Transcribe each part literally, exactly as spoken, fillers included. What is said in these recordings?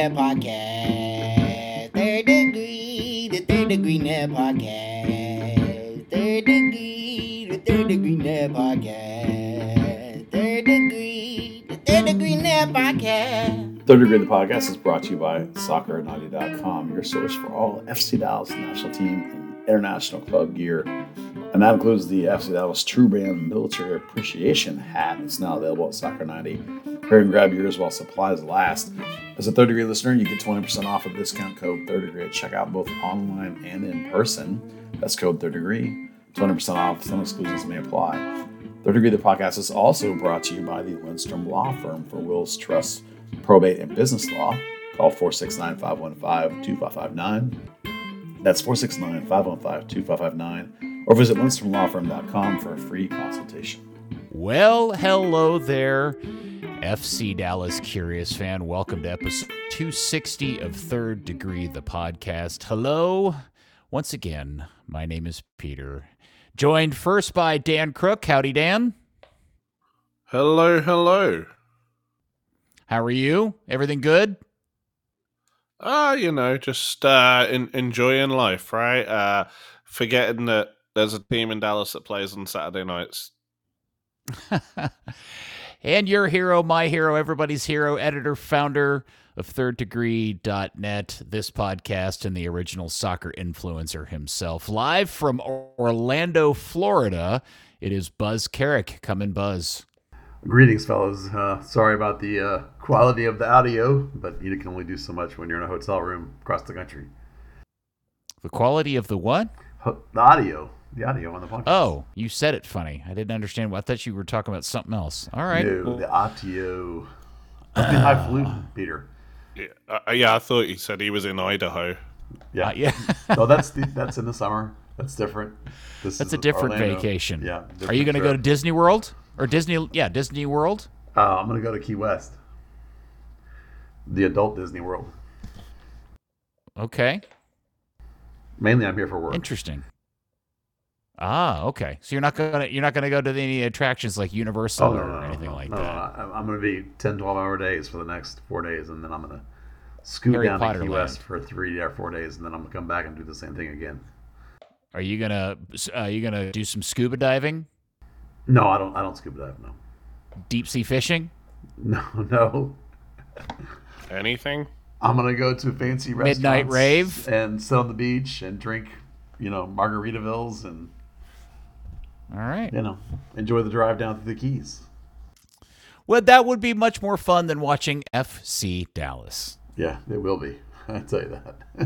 Net Podcast. Third Degree, the Third Degree Net Podcast. Third Degree, the Third Degree Net Podcast. Third Degree, the Third Degree Net Podcast. Third Degree, the podcast, is brought to you by soccer ninety dot com, your source for all F C Dallas national team and international club gear. And that includes the F C Dallas True Brand Military Appreciation hat that's now available at Soccer ninety. Hurry and grab yours while supplies last. As a Third Degree listener, you get twenty percent off with discount code Third Degree at checkout, both online and in person. That's code Third Degree. twenty percent off. Some exclusions may apply. Third Degree, the podcast, is also brought to you by the Lindstrom Law Firm for wills, trusts, probate, and business law. Call four six nine, five one five, two five five nine. That's four six nine, five one five, two five five nine. Or visit lindstrom law firm dot com for a free consultation. Well, hello there, F C Dallas Curious fan. Welcome to episode two sixty of Third Degree, the podcast. Hello. Once again, my name is Peter. Joined first by Dan Crook. Howdy, Dan. Hello, hello. How are you? Everything good? Ah, uh, you know, just uh, in, enjoying life, right? Uh, forgetting that there's a team in Dallas that plays on Saturday nights. And your hero, my hero, everybody's hero, editor, founder of third degree dot net, this podcast, and the original soccer influencer himself. Live from Orlando, Florida, it is Buzz Carrick. Come in, Buzz. Greetings, fellas. Uh, sorry about the uh, quality of the audio, but you can only do so much when you're in a hotel room across the country. The quality of the what? Ho- the audio. The audio on the podcast. Oh, you said it funny. I didn't understand. I thought you were talking about something else. All right. No, the audio. I've been highfalutin, Peter. Yeah, uh, yeah, I thought you said he was in Idaho. Yeah. Uh, yeah. No, that's the, that's in the summer. That's different. This That's is a different Orlando. vacation. Yeah. Are you going to go to Disney World? Or Disney, yeah, Disney World? Uh, I'm going to go to Key West. The adult Disney World. Okay. Mainly I'm here for work. Interesting. Ah, okay. So you're not gonna you're not gonna go to any attractions like Universal Oh, no, or no, no, anything no, like no, that. No, I'm going to be ten, twelve hour days for the next four days, and then I'm going to scoot Harry down Potter to Key land. West for three or four days, and then I'm going to come back and do the same thing again. Are you gonna uh, you gonna do some scuba diving, No, I don't. I don't scuba dive. No, deep sea fishing? no, no. Anything? I'm going to go to fancy restaurants, Midnight rave? and sit on the beach and drink, you know, Margaritavilles and All right. you know enjoy the drive down through the Keys. Well, that would be much more fun than watching F C Dallas. Yeah, it will be. I tell you that.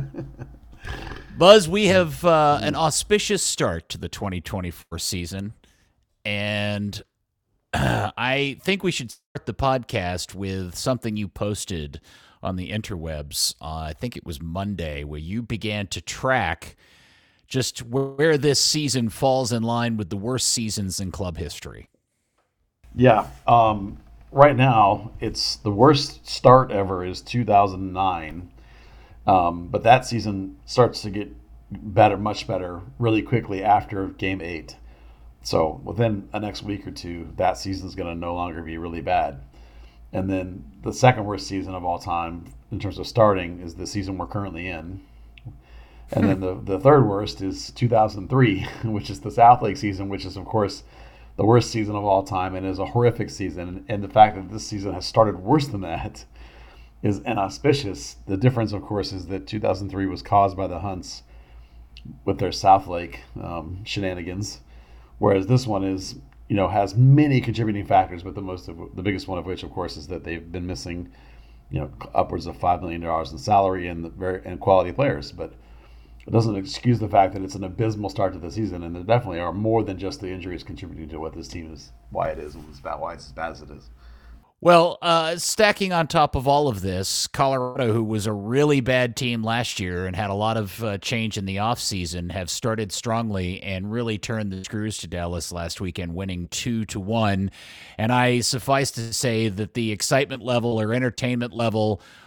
Buzz, we have uh, an auspicious start to the twenty twenty-four season, and uh, I think we should start the podcast with something you posted on the interwebs. Uh, I think it was Monday, where you began to track just where this season falls in line with the worst seasons in club history. Yeah. Um, right now, it's the worst start ever is two thousand nine. Um, but that season starts to get better, much better, really quickly after game eight. So within the next week or two, that season is going to no longer be really bad. And then the second worst season of all time in terms of starting is the season we're currently in. And then the, the third worst is two thousand three, which is the South Lake season, which is, of course, the worst season of all time and is a horrific season. And the fact that this season has started worse than that is inauspicious. The difference, of course, is that two thousand three was caused by the Hunts with their South Lake um, shenanigans, whereas this one is, you know, has many contributing factors, but the most of the biggest one of which, of course, is that they've been missing, you know, upwards of five million dollars in salary and the very and quality players. But it doesn't excuse the fact that it's an abysmal start to the season, and there definitely are more than just the injuries contributing to what this team is, why it is, and why it's as bad as it is. Well, uh, stacking on top of all of this, Colorado, who was a really bad team last year and had a lot of uh, change in the offseason, have started strongly and really turned the screws to Dallas last weekend, winning two to one. And I suffice to say that the excitement level or entertainment level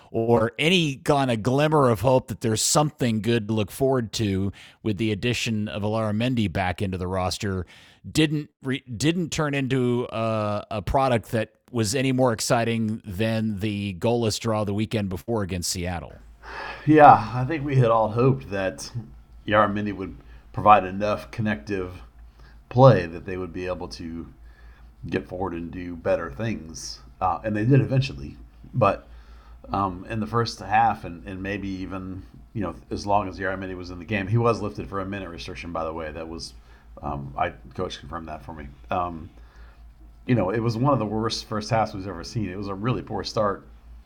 or any kind of glimmer of hope that there's something good to look forward to with the addition of Alara back into the roster didn't re- didn't turn into a, a product that was any more exciting than the goalless draw the weekend before against Seattle. Yeah, I think we had all hoped that Yarra would provide enough connective play that they would be able to get forward and do better things. Uh, and they did eventually. But um, in the first half, and, and maybe even, you know, as long as Yarra was in the game, he was lifted for a minute restriction, by the way. That was, um, I coach confirmed that for me. Um, you know, it was one of the worst first halves we've ever seen. It was a really poor start,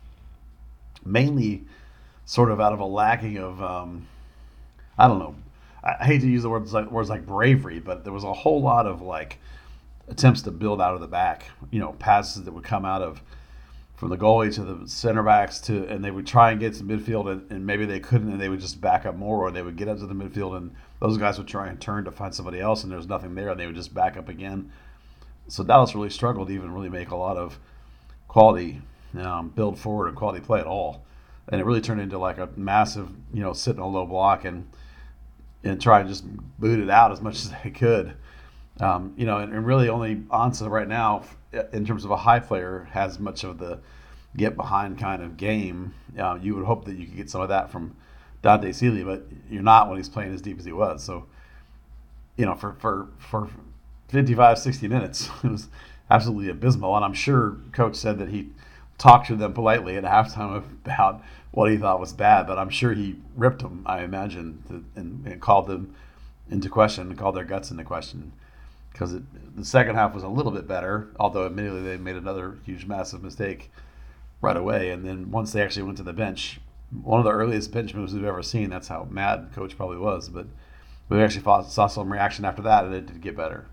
mainly sort of out of a lacking of, um, I don't know, I hate to use the words like, words like bravery, but there was a whole lot of like attempts to build out of the back, you know, passes that would come out of from the goalie to the center backs to, and they would try and get to midfield and, and maybe they couldn't and they would just back up more, or they would get up to the midfield and those guys would try and turn to find somebody else and there was nothing there and they would just back up again. So Dallas really struggled to even really make a lot of quality um, build forward and quality play at all. And it really turned into like a massive, you know, sit in a low block and and try and just boot it out as much as they could. Um, you know, and, and really only Ansah right now, in terms of a high player, has much of the get behind kind of game. Uh, you would hope that you could get some of that from Dante Sealy, but you're not when he's playing as deep as he was. So, you know, for, for, for fifty-five, sixty minutes, it was absolutely abysmal. And I'm sure Coach said that he talked to them politely at halftime about what he thought was bad, but I'm sure he ripped them, I imagine, to, and, and called them into question and called their guts into question. Because the second half was a little bit better, although admittedly they made another huge, massive mistake right away. And then once they actually went to the bench, one of the earliest bench moves we've ever seen. That's how mad Coach probably was. But we actually saw some reaction after that, and it did get better.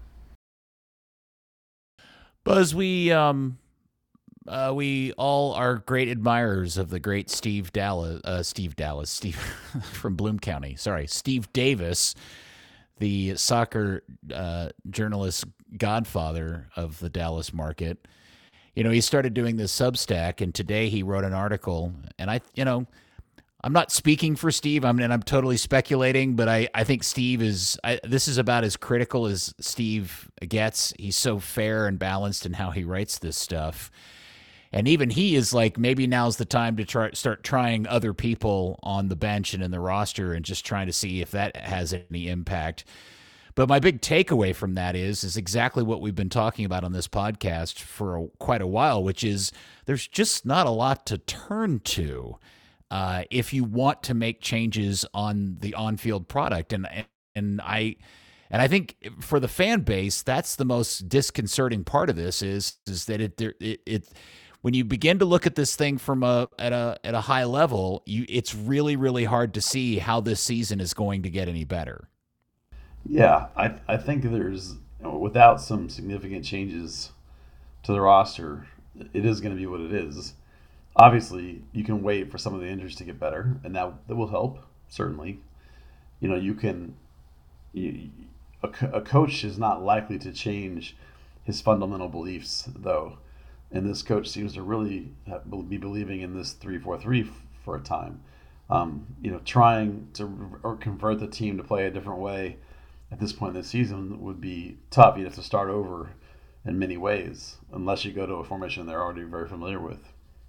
Buzz, we um, uh, we all are great admirers of the great Steve Dallas, uh, Steve Dallas, Steve from Bloom County. Sorry, Steve Davis, the soccer uh, journalist godfather of the Dallas market. You know, he started doing this Substack, and today he wrote an article. And I, you know, I'm not speaking for Steve. I mean, I'm totally speculating, but I, I think Steve is. I, this is about as critical as Steve gets. He's so fair and balanced in how he writes this stuff. And even he is like, maybe now's the time to try start trying other people on the bench and in the roster and just trying to see if that has any impact. But my big takeaway from that is is exactly what we've been talking about on this podcast for a, quite a while, which is there's just not a lot to turn to uh, if you want to make changes on the on-field product. And and I and I think for the fan base, that's the most disconcerting part of this is is that it it, it when you begin to look at this thing from a at a at a high level, you it's really really hard to see how this season is going to get any better. Yeah, I I think there's, without some significant changes to the roster, it is going to be what it is. Obviously, you can wait for some of the injuries to get better, and that that will help certainly. You know, you can. You, a, a coach is not likely to change his fundamental beliefs, though, and this coach seems to really be believing in this three four three for a time. Um, you know, trying to or convert the team to play a different way at this point in the season would be tough. You'd have to start over in many ways, unless you go to a formation they're already very familiar with.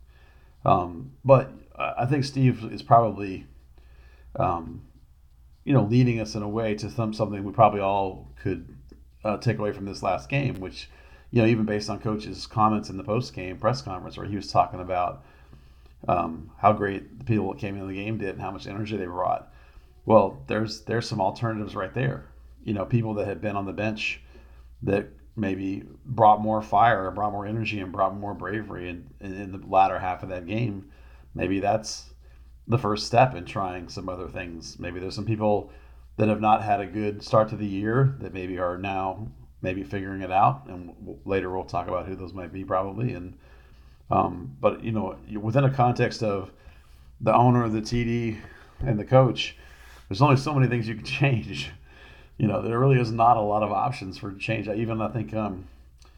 Um, but I think Steve is probably, um, you know, leading us in a way to some, something we probably all could uh, take away from this last game, which, you know, even based on Coach's comments in the post-game press conference where he was talking about um, how great the people that came in the game did and how much energy they brought. Well, there's there's some alternatives right there. You know, people that had been on the bench that maybe brought more fire, brought more energy, and brought more bravery in, in, in the latter half of that game. Maybe that's the first step in trying some other things. Maybe there's some people that have not had a good start to the year that maybe are now maybe figuring it out, and later we'll talk about who those might be probably. And um, but, you know, within a context of the owner, the T D, and the coach, there's only so many things you can change. You know, there really is not a lot of options for change. I even I think um,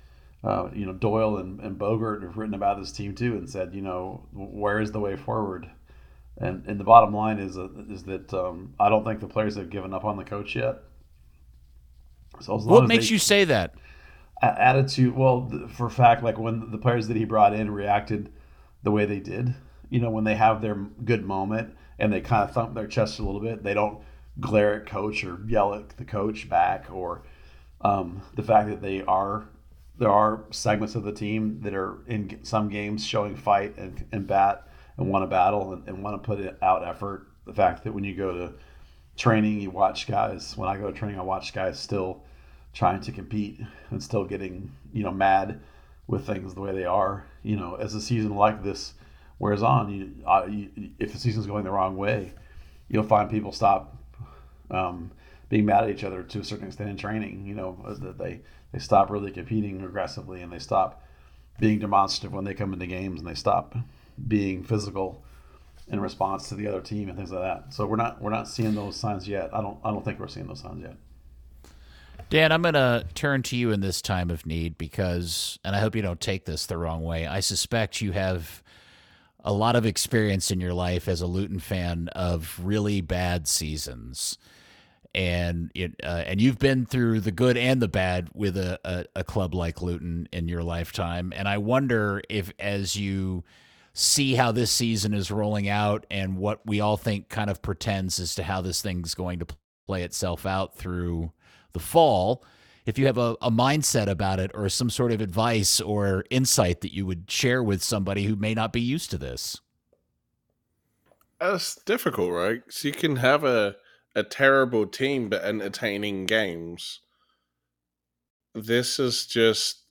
uh, you know, Doyle and, and Bogert have written about this team too and said, you know, where is the way forward? And and the bottom line is uh, is that um, I don't think the players have given up on the coach yet. So as long What as makes they you say that? attitude, well, for a fact, like when the players that he brought in reacted the way they did, you know, when they have their good moment and they kind of thump their chest a little bit, they don't glare at coach or yell at the coach back, or um, the fact that they are there are segments of the team that are in some games showing fight and, and bat and want to battle and, and want to put it out effort. The fact that when you go to training, you watch guys. When I go to training, I watch guys still trying to compete and still getting, you know, mad with things the way they are. You know, as a season like this wears on, you, uh, you if the season's going the wrong way, you'll find people stop um, being mad at each other to a certain extent in training. You know, as that they they stop really competing aggressively and they stop being demonstrative when they come into games and they stop being physical in response to the other team and things like that. So we're not we're not seeing those signs yet. I don't I don't think we're seeing those signs yet. Dan, I'm going to turn to you in this time of need because, and I hope you don't take this the wrong way, I suspect you have a lot of experience in your life as a Luton fan of really bad seasons. And it, uh, and you've been through the good and the bad with a, a, a club like Luton in your lifetime. And I wonder if, as you see how this season is rolling out and what we all think kind of pretends as to how this thing's going to play itself out through the fall, if you have a, a mindset about it or some sort of advice or insight that you would share with somebody who may not be used to this. That's difficult, right? So you can have a, a terrible team but entertaining games. This is just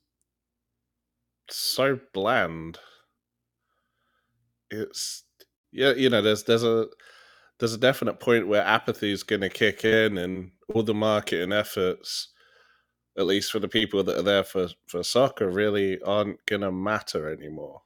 so bland. It's yeah, you know, there's there's a there's a definite point where apathy is going to kick in, and all the marketing efforts, at least for the people that are there for, for soccer, really aren't going to matter anymore.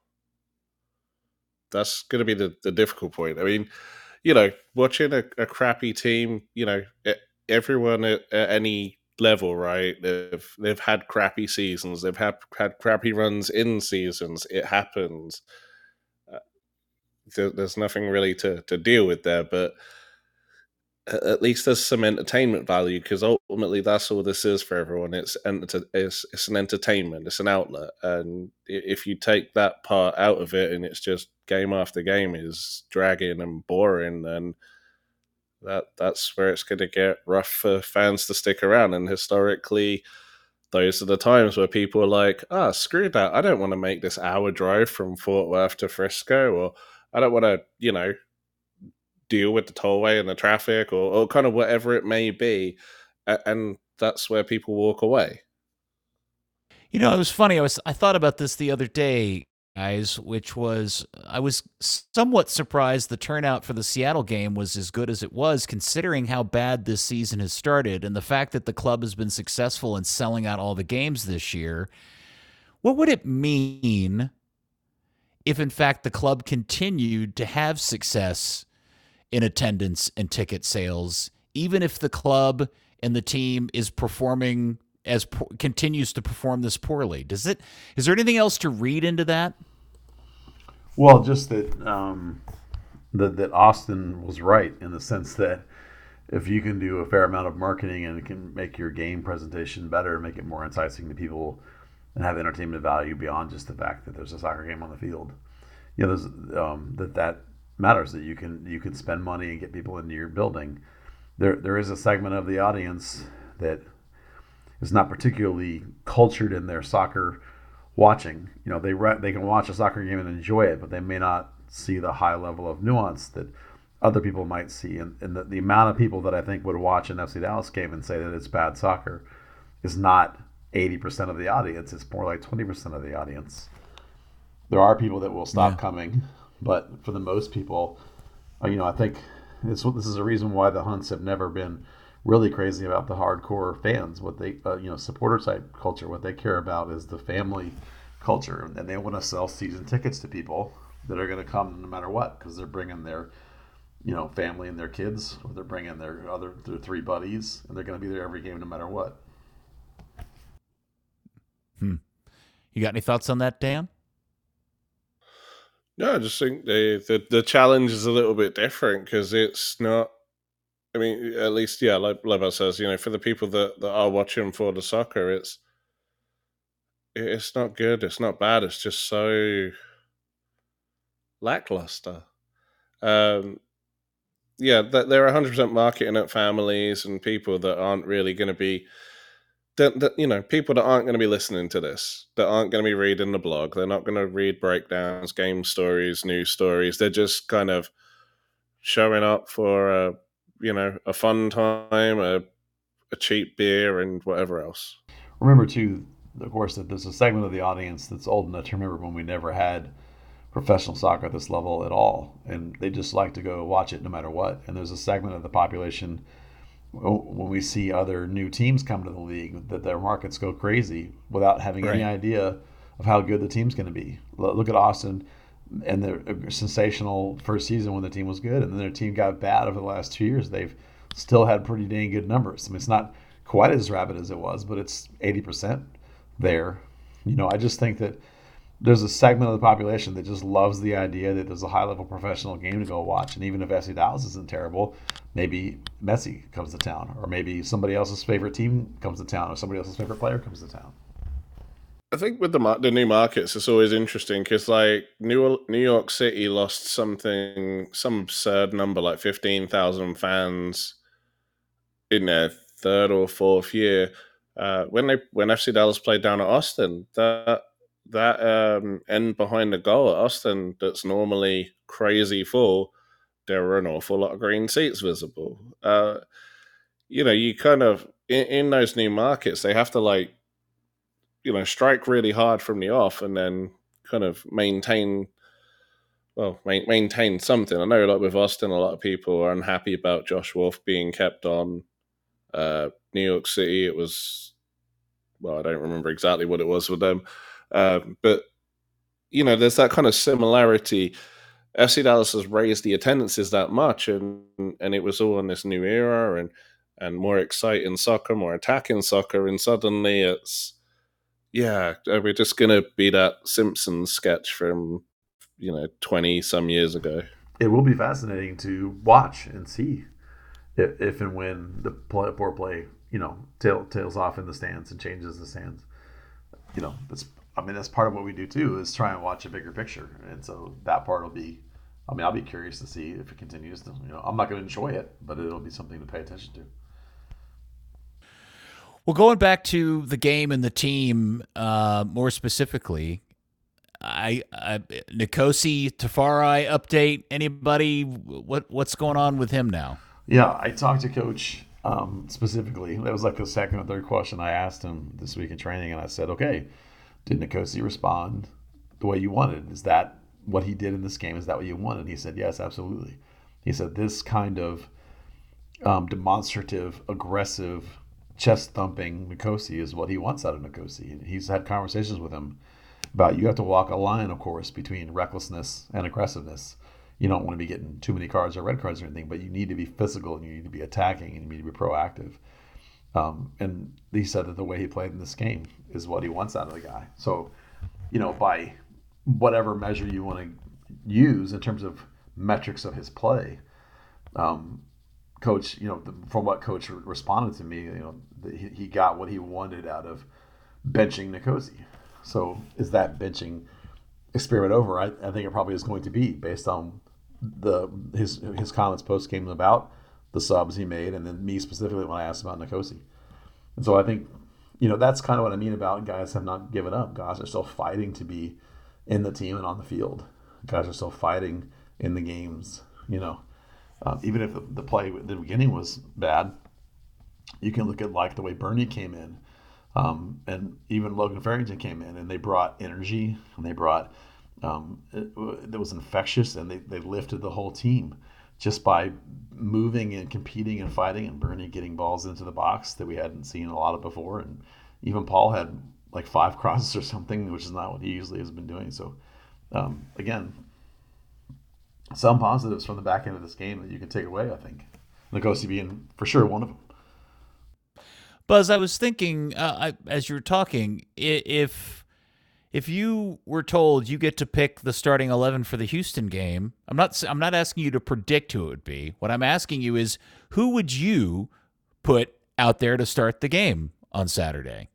That's going to be the, the difficult point. I mean, you know, watching a, a crappy team, you know, everyone at, at any level, right? They've they've had crappy seasons. They've had had crappy runs in seasons. It happens. Uh, there, there's nothing really to, to deal with there, but at least there's some entertainment value, because ultimately that's all this is for everyone. It's it's it's an entertainment, it's an outlet, and if you take that part out of it and it's just game after game is dragging and boring, then that that's where it's going to get rough for fans to stick around. And historically, those are the times where people are like, "Ah, oh, screw that! I don't want to make this hour drive from Fort Worth to Frisco, or I don't want to, you know." deal with the tollway and the traffic, or, or kind of whatever it may be, and that's where people walk away. You know, it was funny. I was I thought about this the other day, guys, which was I was somewhat surprised the turnout for the Seattle game was as good as it was, considering how bad this season has started and the fact that the club has been successful in selling out all the games this year. What would it mean if, in fact, the club continued to have success in attendance and ticket sales, even if the club and the team is performing as po- continues to perform this poorly? Does it? Is there anything else to read into that? Well, just that um, that that Austin was right in the sense that if you can do a fair amount of marketing and it can make your game presentation better, make it more enticing to people, and have entertainment value beyond just the fact that there's a soccer game on the field, you know, there's um, that that. matters, that you can you can spend money and get people into your building. There there is a segment of the audience that is not particularly cultured in their soccer watching. You know, they re- they can watch a soccer game and enjoy it, but they may not see the high level of nuance that other people might see. And, and the, the amount of people that I think would watch an F C Dallas game and say that it's bad soccer is not eighty percent of the audience. It's more like twenty percent of the audience. There are people that will stop yeah. coming. But for the most people, uh, you know, I think this, this is a reason why the Hunts have never been really crazy about the hardcore fans. What they, uh, you know, supporter type culture, what they care about is the family culture. And they want to sell season tickets to people that are going to come no matter what, because they're bringing their, you know, family and their kids, or they're bringing their other their three buddies, and they're going to be there every game no matter what. Hmm. You got any thoughts on that, Dan? No, I just think the the, the challenge is a little bit different because it's not. I mean, at least, yeah, like Lebo says, you know, for the people that, that are watching for the soccer, it's it's not good. It's not bad. It's just so lackluster. Um, yeah, that they're one hundred percent marketing at families and people that aren't really going to be, that, that you know, people that aren't going to be listening to this, that aren't going to be reading the blog. They're not going to read breakdowns, game stories, news stories. They're just kind of showing up for a, you know, a fun time, a, a cheap beer, and whatever else. Remember, too, of course, that there's a segment of the audience that's old enough to remember when we never had professional soccer at this level at all, and they just like to go watch it no matter what. And there's a segment of the population, when we see other new teams come to the league, that their markets go crazy without having Right. any idea of how good the team's going to be. Look at Austin and their sensational first season when the team was good, and then their team got bad over the last two years. They've still had pretty dang good numbers. I mean, it's not quite as rapid as it was, but it's eighty percent there. You know, I just think that there's a segment of the population that just loves the idea that there's a high-level professional game to go watch, and even if F C Dallas isn't terrible, maybe Messi comes to town, or maybe somebody else's favorite team comes to town, or somebody else's favorite player comes to town. I think with the mar- the new markets, it's always interesting because like New New York City lost something, some absurd number, like fifteen thousand fans in their third or fourth year. Uh, when they when F C Dallas played down at Austin, that that um, end behind the goal at Austin that's normally crazy full, there were an awful lot of green seats visible. Uh, you know, you kind of in, in those new markets, they have to like, you know, strike really hard from the off and then kind of maintain, well, main, maintain something. I know, like with Austin, a lot of people are unhappy about Josh Wolf being kept on. Uh, New York City, it was, well, I don't remember exactly what it was with them. Um, but, you know, there's that kind of similarity. F C Dallas has raised the attendances that much, and and it was all in this new era and, and more exciting soccer, more attacking soccer, and suddenly it's, yeah, we're just going to be that Simpsons sketch from, you know, twenty some years ago. It will be fascinating to watch and see if, if and when the play, poor play, you know, tail, tails off in the stands and changes the stands. You know, that's, I mean, that's part of what we do too, is try and watch a bigger picture. And so that part will be, I mean, I'll be curious to see if it continues to, you know, I'm not going to enjoy it, but it'll be something to pay attention to. Well, going back to the game and the team, uh, more specifically, I, I Nkosi Tafari update. Anybody? What what's going on with him now? Yeah, I talked to Coach um, specifically. That was like the second or third question I asked him this week in training, and I said, "Okay, did Nkosi respond the way you wanted? Is that what he did in this game? Is that what you wanted?" And he said, "Yes, absolutely." He said, "This kind of um, demonstrative, aggressive, chest thumping Nkosi is what he wants out of Nkosi." He's had conversations with him about, you have to walk a line, of course, between recklessness and aggressiveness. You don't want to be getting too many cards or red cards or anything, but you need to be physical and you need to be attacking and you need to be proactive. Um, and he said that the way he played in this game is what he wants out of the guy. So, you know, by whatever measure you want to use in terms of metrics of his play, um, Coach, you know, from what Coach responded to me, you know, he, he got what he wanted out of benching Nkosi. So is that benching experiment over? I, I think it probably is going to be, based on the his his comments post game about the subs he made, and then me specifically when I asked about Nkosi. And so I think, you know, that's kind of what I mean about guys have not given up. Guys are still fighting to be in the team and on the field. Guys are still fighting in the games, you know. Um, even if the, the play at the beginning was bad, you can look at like the way Bernie came in, um, and even Logan Farrington came in, and they brought energy, and they brought, um, it, it was infectious, and they, they lifted the whole team just by moving and competing and fighting, and Bernie getting balls into the box that we hadn't seen a lot of before. And even Paul had like five crosses or something, which is not what he usually has been doing. So um, again, some positives from the back end of this game that you can take away, I think. Nkosi being for sure one of them. Buzz, I was thinking uh, I, as you were talking, if if you were told you get to pick the starting eleven for the Houston game, I'm not I'm not asking you to predict who it would be. What I'm asking you is, who would you put out there to start the game on Saturday?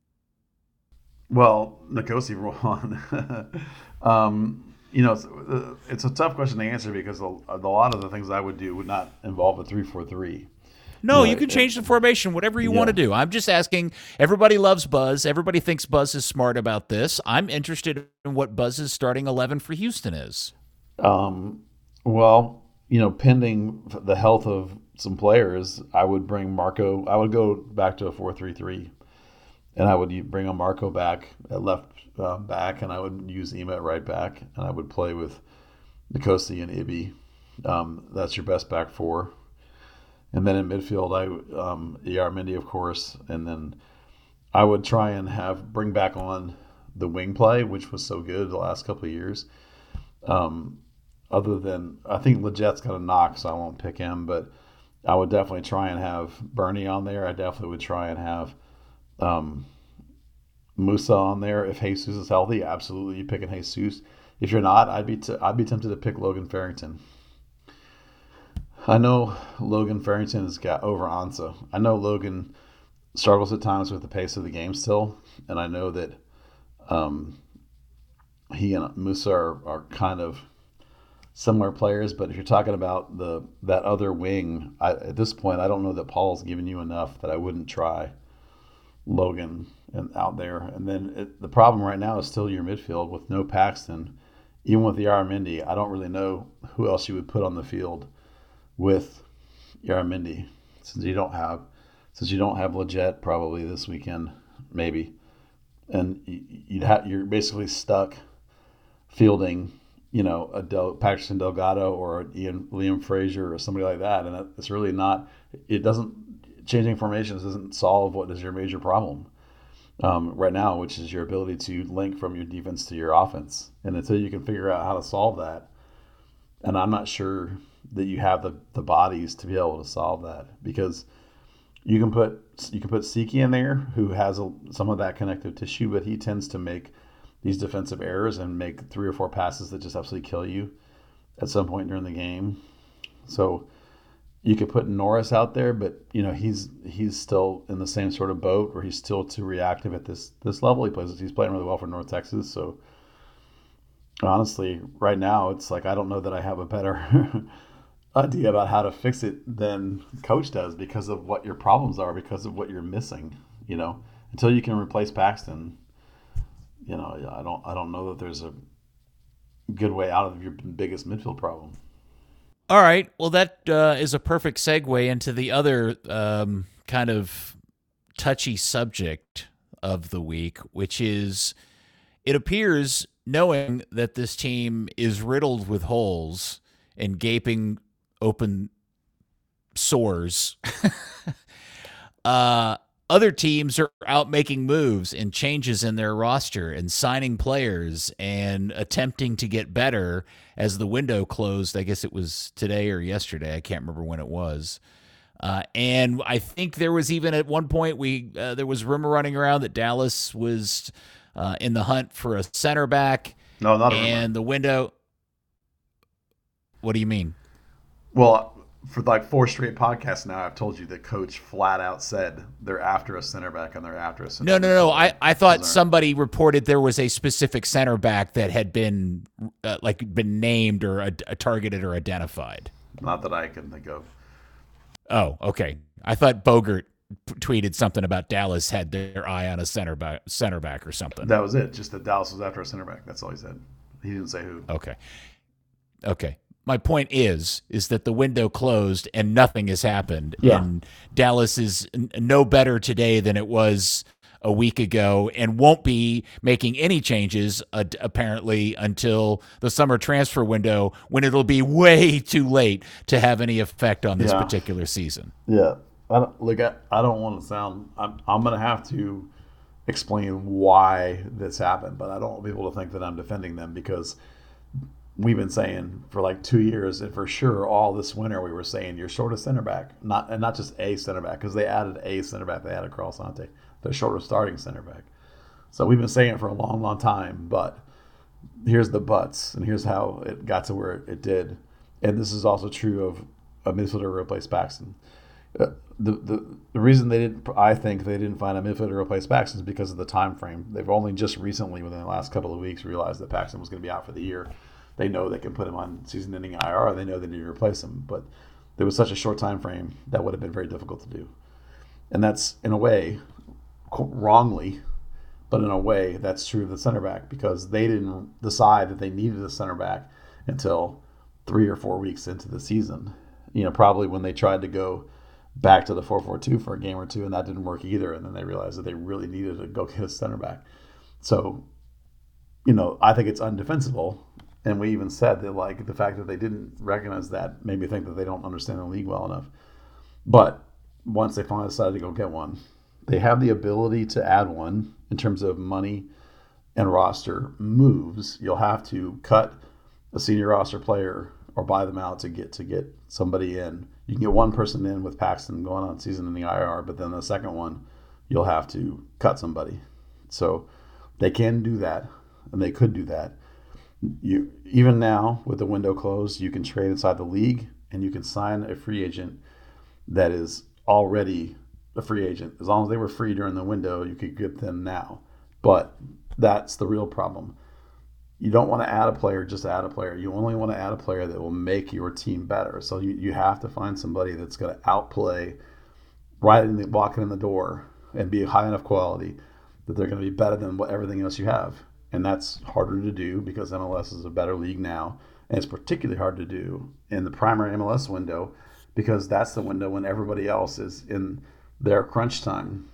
Well, Nkosi won. um, you know, it's, uh, it's a tough question to answer because a, a lot of the things I would do would not involve a three four three. No, you, you know, can change the formation, whatever you yeah. want to do. I'm just asking. Everybody loves Buzz. Everybody thinks Buzz is smart about this. I'm interested in what Buzz's starting eleven for Houston is. Um, well, you know, pending the health of some players, I would bring Marco. I would go back to a four three three, and I would bring a Marco back at left uh, back, and I would use Ema at right back, and I would play with Nkosi and Ibi. Um, that's your best back four. And then in midfield, I um, Yarmendi, of course, and then I would try and have bring back on the wing play, which was so good the last couple of years. Um, other than I think Leget's got a knock, so I won't pick him, but I would definitely try and have Bernie on there. I definitely would try and have um, Musa on there if Jesus is healthy. Absolutely, you picking Jesus. If you're not, I'd be t- I'd be tempted to pick Logan Farrington. I know Logan Farrington has got over Ansa. I know Logan struggles at times with the pace of the game still, and I know that um, he and Musa are, are kind of similar players. But if you're talking about the that other wing, I, at this point, I don't know that Paul's given you enough that I wouldn't try Logan and out there. And then it, the problem right now is still your midfield with no Paxton. Even with the Yarmendi, I don't really know who else you would put on the field with Yarmendi, since you don't have, since you don't have Leggett probably this weekend, maybe, and you'd have you're basically stuck fielding, you know, a Del, Paxton Delgado or Ian Liam Frazier or somebody like that, and it's really not. It doesn't changing formations doesn't solve what is your major problem um, right now, which is your ability to link from your defense to your offense, and until you can figure out how to solve that, and I'm not sure that you have the, the bodies to be able to solve that, because you can put you can put Siki in there, who has a, some of that connective tissue, but he tends to make these defensive errors and make three or four passes that just absolutely kill you at some point during the game. So you could put Norris out there, but you know he's he's still in the same sort of boat where he's still too reactive at this this level. He plays he's playing really well for North Texas, so honestly, right now it's like I don't know that I have a better idea about how to fix it than coach does, because of what your problems are, because of what you're missing. You know, until you can replace Paxton, you know, I don't I don't know that there's a good way out of your biggest midfield problem. All right, well that uh, is a perfect segue into the other um, kind of touchy subject of the week, which is it appears, knowing that this team is riddled with holes and gaping open sores, uh, other teams are out making moves and changes in their roster and signing players and attempting to get better as the window closed. I guess it was today or yesterday. I can't remember when it was. Uh, and I think there was even at one point we uh, there was rumor running around that Dallas was uh, in the hunt for a center back. No, not a and rumor. The window. What do you mean? Well, for like four straight podcasts now, I've told you that coach flat out said they're after a center back and they're after a center No, back. no, no. I, I thought somebody reported there was a specific center back that had been uh, like been named or uh, targeted or identified. Not that I can think of. Oh, okay. I thought Bogert p- tweeted something about Dallas had their eye on a center back, center back or something. That was it. Just that Dallas was after a center back. That's all he said. He didn't say who. Okay. Okay. My point is, is that the window closed and nothing has happened. Yeah. And Dallas is n- no better today than it was a week ago and won't be making any changes uh, apparently until the summer transfer window, when it'll be way too late to have any effect on this Yeah. particular season. Yeah. I don't, look, I, I don't want to sound, I'm, I'm going to have to explain why this happened, but I don't want people to think that I'm defending them, because we've been saying for like two years, and for sure all this winter, we were saying you're short of center back, not and not just a center back, because they added a center back. They added Carl Sante. They're short of starting center back. So we've been saying it for a long, long time, but here's the buts, and here's how it got to where it did. And this is also true of a midfielder to replace Paxton. Uh, the, the the reason they didn't, I think they didn't find a midfielder to replace Paxton is because of the time frame. They've only just recently, within the last couple of weeks, realized that Paxton was going to be out for the year. They know they can put him on season-ending I R. They know they need to replace him, but there was such a short time frame that would have been very difficult to do. And that's, in a way, wrongly, but in a way, that's true of the center back, because they didn't decide that they needed a center back until three or four weeks into the season. You know, probably when they tried to go back to the four four two for a game or two, and that didn't work either. And then they realized that they really needed to go get a center back. So, you know, I think it's undefensible. And we even said that, like, the fact that they didn't recognize that made me think that they don't understand the league well enough. But once they finally decided to go get one, they have the ability to add one in terms of money and roster moves. You'll have to cut a senior roster player or buy them out to get to get somebody in. You can get one person in with Paxton going on season in the I R, but then the second one, you'll have to cut somebody. So they can do that, and they could do that. You even now, with the window closed, you can trade inside the league, and you can sign a free agent that is already a free agent. As long as they were free during the window, you could get them now. But that's the real problem. You don't want to add a player just to add a player. You only want to add a player that will make your team better. So you, you have to find somebody that's going to outplay right in the walking in the door and be high enough quality that they're going to be better than what everything else you have. And that's harder to do because M L S is a better league now. And it's particularly hard to do in the primary M L S window because that's the window when everybody else is in their crunch time.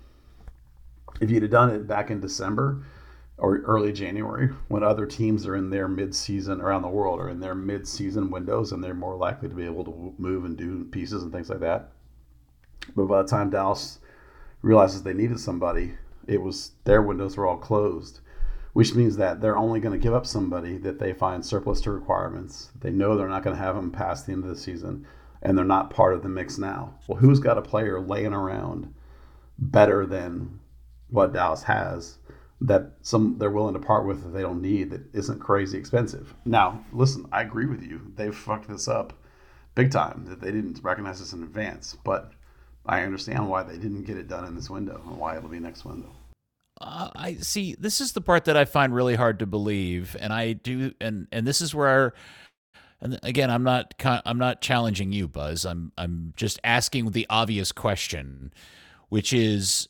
If you'd have done it back in December or early January, when other teams are in their mid-season around the world or in their mid-season windows, and they're more likely to be able to move and do pieces and things like that. But by the time Dallas realizes they needed somebody, it was their windows were all closed, which means that they're only going to give up somebody that they find surplus to requirements. They know they're not going to have them past the end of the season, and they're not part of the mix now. Well, who's got a player laying around better than what Dallas has that some they're willing to part with that they don't need, that isn't crazy expensive? Now, listen, I agree with you. They've fucked this up big time, that they didn't recognize this in advance. But I understand why they didn't get it done in this window and why it'll be next window. Uh, I see. This is the part that I find really hard to believe, and I do, and and this is where, and again, I'm not I'm not challenging you, Buzz. I'm I'm just asking the obvious question, which is,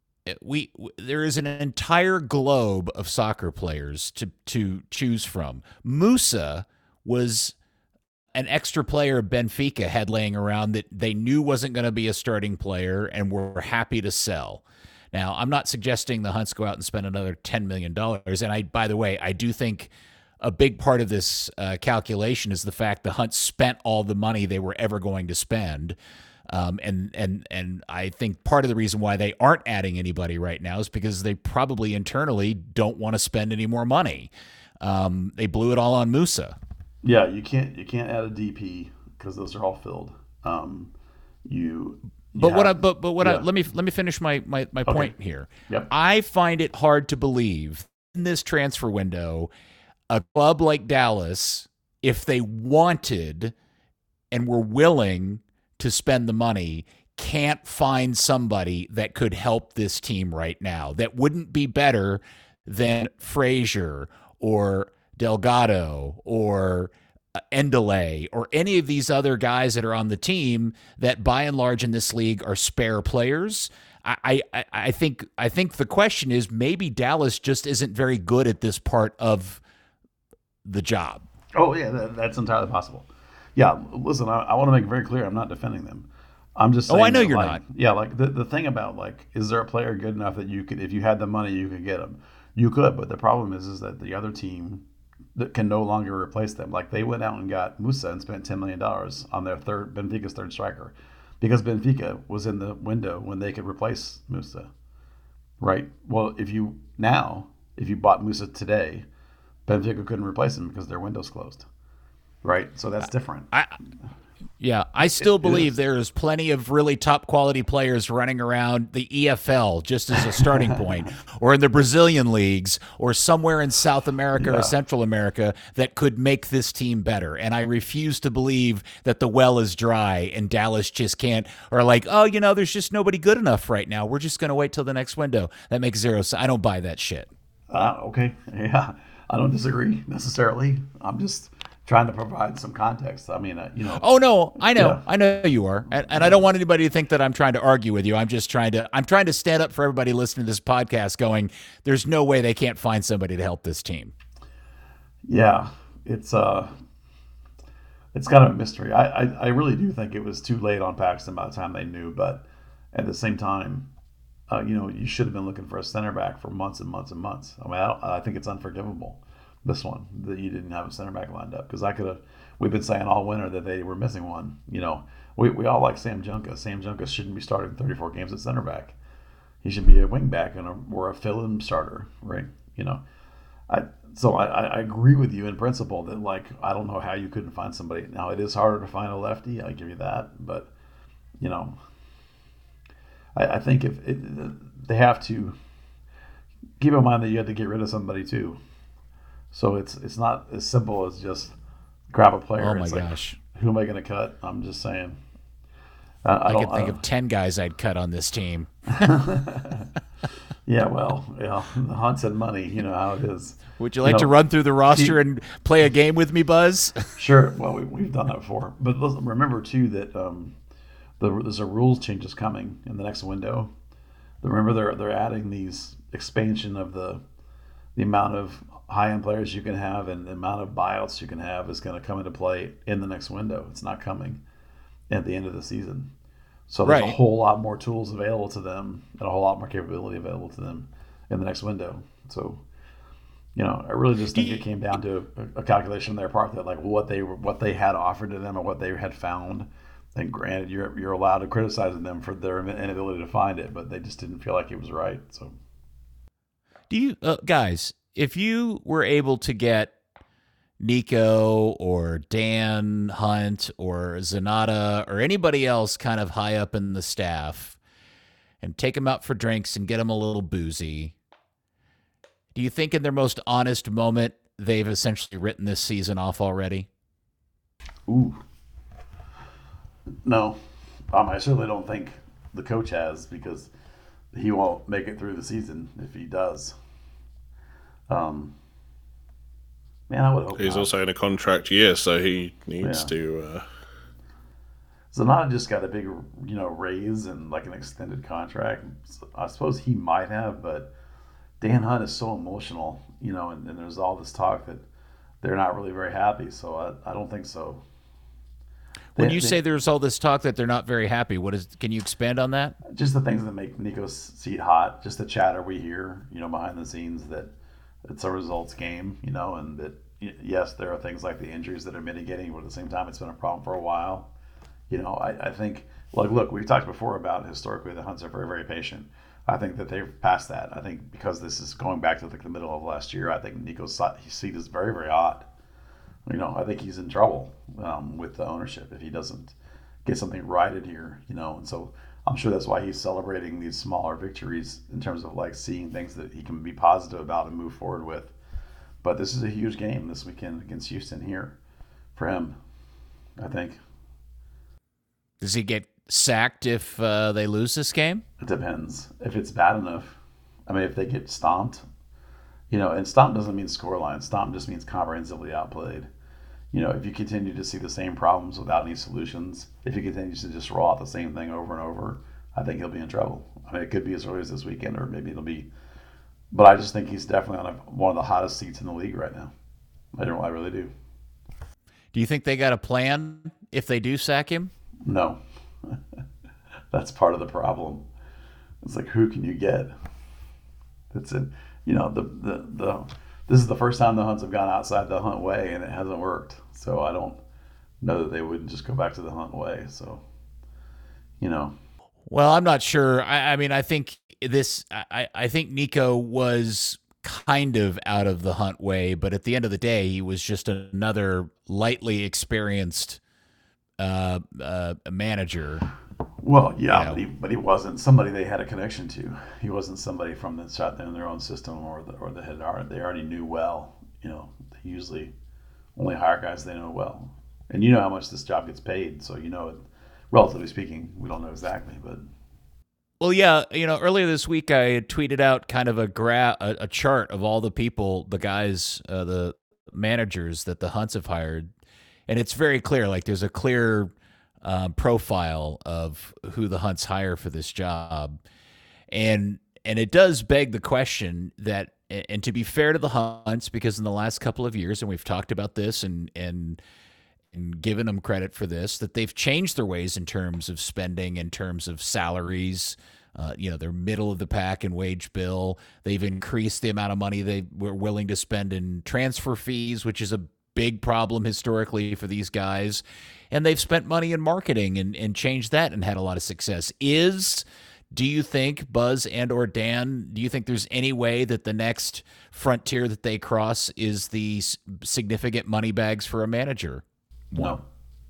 we there is an entire globe of soccer players to to choose from. Musa was an extra player Benfica had laying around that they knew wasn't going to be a starting player and were happy to sell. Now, I'm not suggesting the Hunts go out and spend another ten million dollars. And I, by the way, I do think a big part of this uh, calculation is the fact the Hunts spent all the money they were ever going to spend. Um, and and and I think part of the reason why they aren't adding anybody right now is because they probably internally don't want to spend any more money. Um, they blew it all on Musa. Yeah, you can't you can't add a D P because those are all filled. Um, you. But yeah. what I but but what yeah. I let me let me finish my my, my okay. point here. Yep. I find it hard to believe in this transfer window, a club like Dallas, if they wanted and were willing to spend the money, can't find somebody that could help this team right now that wouldn't be better than Frazier or Delgado or Endeley or any of these other guys that are on the team that by and large in this league are spare players. I, I, I think I think the question is maybe Dallas just isn't very good at this part of the job. Oh yeah, that, that's entirely possible. Yeah, listen, I, I want to make it very clear, I'm not defending them. I'm just saying Oh, I know that, you're like, not. Yeah, like the, the thing about, like, is there a player good enough that you could, if you had the money, you could get him? You could, but the problem is, is that the other team that can no longer replace them. Like, they went out and got Musa and spent ten million dollars on their third, Benfica's third striker, because Benfica was in the window when they could replace Musa, right? Well, if you, now, if you bought Musa today, Benfica couldn't replace him because their window's closed, right? So that's different. I Yeah, I still It- it believe is. there's plenty of really top quality players running around the E F L just as a starting point, or in the Brazilian leagues, or somewhere in South America Yeah. or Central America that could make this team better. And I refuse to believe that the well is dry and Dallas just can't, or like, oh, you know, there's just nobody good enough right now. We're just going to wait till the next window. That makes zero sense. I don't buy that shit. Uh, okay, yeah, I don't disagree necessarily. I'm just trying to provide some context. I mean, uh, you know. Oh no, I know, Yeah. I know you are, and, and I don't want anybody to think that I'm trying to argue with you. I'm just trying to, I'm trying to stand up for everybody listening to this podcast. Going, there's no way they can't find somebody to help this team. Yeah, it's uh, it's kind of a mystery. I, I, I really do think it was too late on Paxton by the time they knew, but at the same time, uh, you know, you should have been looking for a center back for months and months and months. I mean, I, don't, I think it's unforgivable, this one, that you didn't have a center back lined up, because I could have. We've been saying all winter that they were missing one. You know, we, we all like Sam Junkus. Sam Junkus shouldn't be starting thirty-four games at center back. He should be a wing back and a, or a fill-in starter, right? You know, I so I, I agree with you in principle that, like, I don't know how you couldn't find somebody. Now, it is harder to find a lefty, I give you that, but you know, I, I think if it, they have to keep in mind that you had to get rid of somebody too. So it's it's not as simple as just grab a player. Oh my it's like, gosh. who am I going to cut? I'm just saying. I, I, I don't could think I of ten guys I'd cut on this team. Yeah, well, yeah, the Hunt's and money. You know how it is. Would you like know, to run through the roster and play a game with me, Buzz? Sure. Well, we, we've done that before. But listen, remember, too, that um, the, there's a rules changes coming in the next window. Remember, they're they're adding these expansion of the the amount of high-end players you can have and the amount of buyouts you can have is going to come into play in the next window. It's not coming at the end of the season. So there's Right. a whole lot more tools available to them and a whole lot more capability available to them in the next window. So, you know, I really just think it came down to a, a calculation on their part that, like, what they were, what they had offered to them or what they had found. And granted, you're you're allowed to criticize them for their inability to find it, but they just didn't feel like it was right. So, Do you uh, guys, if you were able to get Nico or Dan Hunt or Zanata or anybody else kind of high up in the staff and take them out for drinks and get them a little boozy, do you think in their most honest moment they've essentially written this season off already? ooh, no, um, I certainly don't think the coach has, because he won't make it through the season if he does. Um, man, I would hope He's not. also in a contract year, so he needs Yeah. to. Uh, Zanata just got a big, you know, raise and like an extended contract. So I suppose he might have, but Dan Hunt is so emotional, you know, and, and there's all this talk that they're not really very happy. So I, I don't think so. When They- you they- say there's all this talk that they're not very happy, what is? Can you expand on that? just the things that make Nico's seat hot, just the chatter we hear, you know, behind the scenes that it's a results game, you know, and that y- yes, there are things like the injuries that are mitigating, but at the same time, it's been a problem for a while. You know, I, I think, like, look, we've talked before about historically the Hunts are very, very patient. I think that they've passed that. I think because this is going back to like the middle of last year, I think Nico's seat is very, very hot. You know, I think he's in trouble um, with the ownership if he doesn't get something righted here, you know, and so I'm sure that's why he's celebrating these smaller victories in terms of like seeing things that he can be positive about and move forward with. But this is a huge game this weekend against Houston here for him, I think. Does he get sacked if uh, they lose this game? It depends. If it's bad enough, I mean, if they get stomped, you know, and stomp doesn't mean scoreline. Stomp just means comprehensively outplayed. You know, if you continue to see the same problems without any solutions, if he continues to just roll out the same thing over and over, I think he'll be in trouble. I mean, it could be as early as this weekend, or maybe it'll be. But I just think he's definitely on a, one of the hottest seats in the league right now. I don't. I really do. Do you think they got a plan if they do sack him? No, that's part of the problem. It's like, who can you get? That's it. You know, the the the. This is the first time the Hunts have gone outside the Hunt way, and it hasn't worked. So I don't know that they wouldn't just go back to the Hunt way. So, you know. Well, I'm not sure. I, I mean, I think this. I, I think Nico was kind of out of the Hunt way, but at the end of the day, he was just another lightly experienced uh, uh, manager. Well, yeah, You know. but, he, but he wasn't somebody they had a connection to. He wasn't somebody from the shot in their own system or the, or the head art. They already knew well. You know, they usually only hire guys they know well. And you know how much this job gets paid, so you know it. Relatively speaking, we don't know exactly, but Well, yeah, you know, earlier this week I tweeted out kind of a gra- a, a chart of all the people, the guys, uh, the managers that the Hunts have hired, and it's very clear. Like, there's a clear uh, profile of who the Hunts hire for this job, and and it does beg the question that, and to be fair to the Hunts, because in the last couple of years, and we've talked about this, and and and given them credit for this, that they've changed their ways in terms of spending, in terms of salaries. Uh, you know, they're middle of the pack in wage bill. They've increased the amount of money they were willing to spend in transfer fees, which is a big problem historically for these guys. And they've spent money in marketing and, and changed that and had a lot of success. Is, do you think, Buzz and or Dan, do you think there's any way that the next frontier that they cross is the s- significant money bags for a manager? no,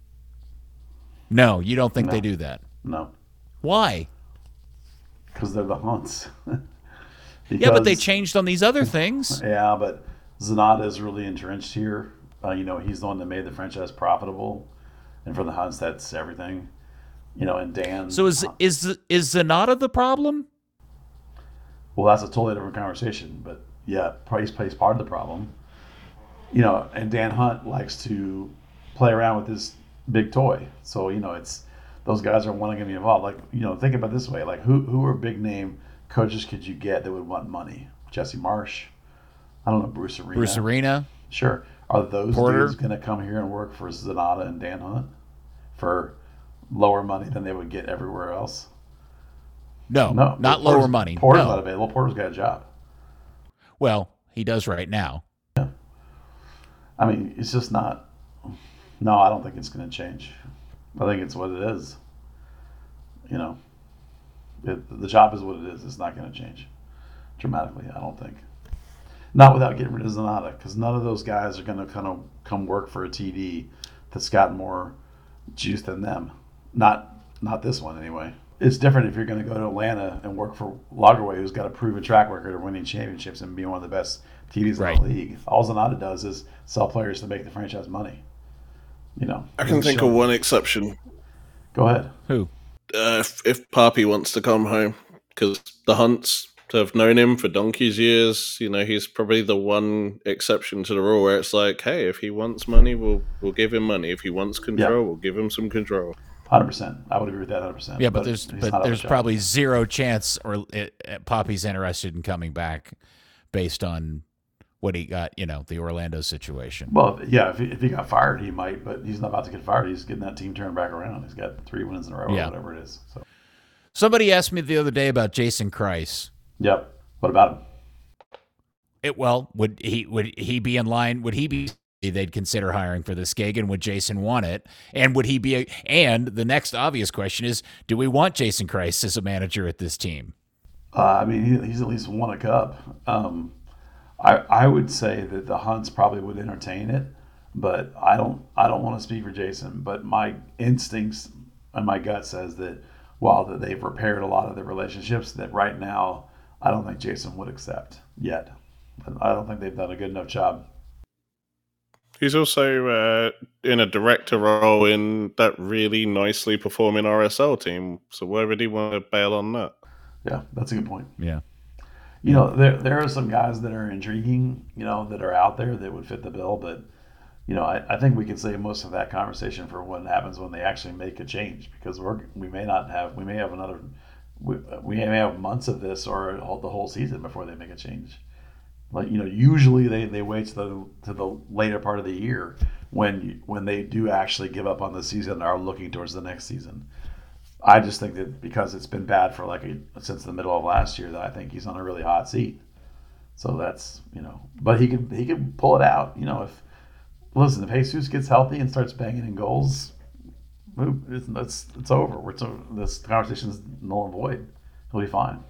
No, you don't think No. they do that. no, Why? because they're the Hunts. Yeah, but they Because- changed on these other things. Yeah, but Zanata is really entrenched here. Uh, you know, he's the one that made the franchise profitable, and for the Hunts, that's everything. You know, and Dan. So is is is Zanata the problem? Well, that's a totally different conversation. But yeah, price plays part of the problem. You know, and Dan Hunt likes to play around with this big toy. So you know, it's those guys are wanting to be involved. Like, you know, think about it this way: like, who who are big name coaches could you get that would want money? Jesse Marsh. I don't know, Bruce Arena. Bruce Arena. Sure. Are those Porter? dudes going to come here and work for Zanata and Dan Hunt for lower money than they would get everywhere else? No, No, not Porter's- lower money. Porter's no. not available. Porter's got a job. Well, he does right now. I mean, it's just not. No, I don't think it's going to change. I think it's what it is. You know, it, the job is what it is. It's not going to change dramatically, I don't think. Not without getting rid of Zanata, because none of those guys are going to kind of come work for a T D that's got more juice than them. Not not this one anyway. It's different if you're going to go to Atlanta and work for Lagerway, who's got a proven track record of winning championships and being one of the best T Ds Right. in the league. All Zanata does is sell players to make the franchise money. You know, I can think Show- of one exception. Go ahead. Who? Uh, if, if Papi wants to come home, because the Hunts have known him for donkey's years, you know, he's probably the one exception to the rule where it's like, hey, if he wants money, we'll we'll give him money. If he wants control, Yeah. we'll give him some control. one hundred percent. I would agree with that one hundred percent. Yeah, but there's he's but not out of there's a job. probably zero chance or it, Poppy's interested in coming back based on what he got. You know, the Orlando situation. Well, if- yeah, if he, if he got fired, he might, but he's not about to get fired. He's getting that team turned back around. He's got three wins in a row Yeah. or whatever it is. So, Somebody asked me the other day about Jason Kreis. yep. What about him? It, well, would he would he be in line? Would he be? They'd consider hiring for this gig, and would Jason want it? And would he be? A, and the next obvious question is: do we want Jason Kreis as a manager at this team? Uh, I mean, he, he's at least won a cup. Um, I I would say that the Hunts probably would entertain it, but I don't I don't want to speak for Jason. But my instincts and my gut says that while that they've repaired a lot of their relationships, that right now I don't think Jason would accept yet. I don't think they've done a good enough job. He's also uh, in a director role in that really nicely performing R S L team. So why would he want to bail on that? Yeah, that's a good point. Yeah. You know, there there are some guys that are intriguing, you know, that are out there that would fit the bill, but you know, I, I think we can save most of that conversation for what happens when they actually make a change, because we're we may not have we may have another we, we may have months of this or the whole season before they make a change. Like, you know, usually they, they wait to the to the later part of the year when you, when they do actually give up on the season and are looking towards the next season. I just think that because it's been bad for like a, since the middle of last year, that I think he's on a really hot seat. So that's, you know, but he could he could pull it out. You know, if listen, if Jesus gets healthy and starts banging in goals, it's it's, it's over. We're so, this conversation is null and void. He'll be fine.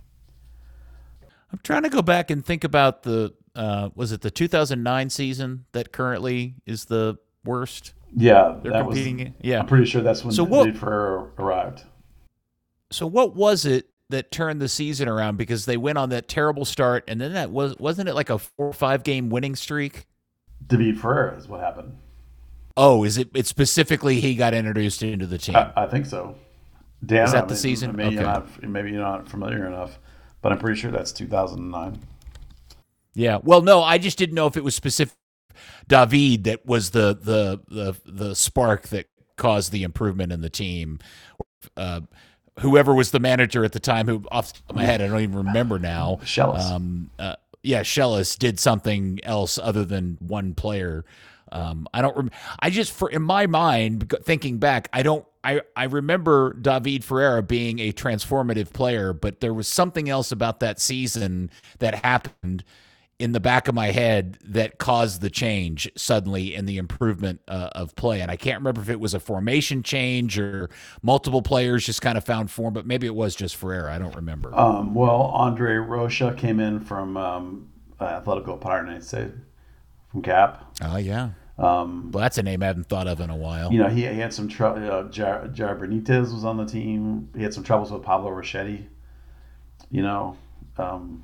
I'm trying to go back and think about the uh, was it the two thousand nine season that currently is the worst? Yeah, They're that was. competing. Yeah. I'm pretty sure that's when So David what- Ferrer arrived. So what was it that turned the season around? Because they went on that terrible start, and then that was wasn't it like a four or five game winning streak? David Ferrer is what happened. Oh, is it? It's specifically he got introduced into the team. I, I think so. Dan, Is that I the mean, season? Maybe, Okay. you're not, maybe you're not familiar enough, but I'm pretty sure that's two thousand nine. Yeah. Well, no, I just didn't know if it was specific David that was the the the the spark that caused the improvement in the team. Uh, whoever was the manager at the time, who off the top of my head I don't even remember now. Shellis. Um, uh, yeah, Shellis did something else other than one player. Um, I don't. Rem- I just, for in my mind, g- thinking back, I don't. I I remember David Ferreira being a transformative player, but there was something else about that season that happened in the back of my head that caused the change suddenly in the improvement uh, of play. And I can't remember if it was a formation change or multiple players just kind of found form, but maybe it was just Ferreira. I don't remember. Um, well, Andre Rocha came in from um, uh, Atletico Paranaense from Cap. Oh, yeah. Um, Well, that's a name I haven't thought of in a while. you know, he, he had some trouble. Uh, Jar, Jar Benitez was on the team. He had some troubles with Pablo Rossetti. You know, um,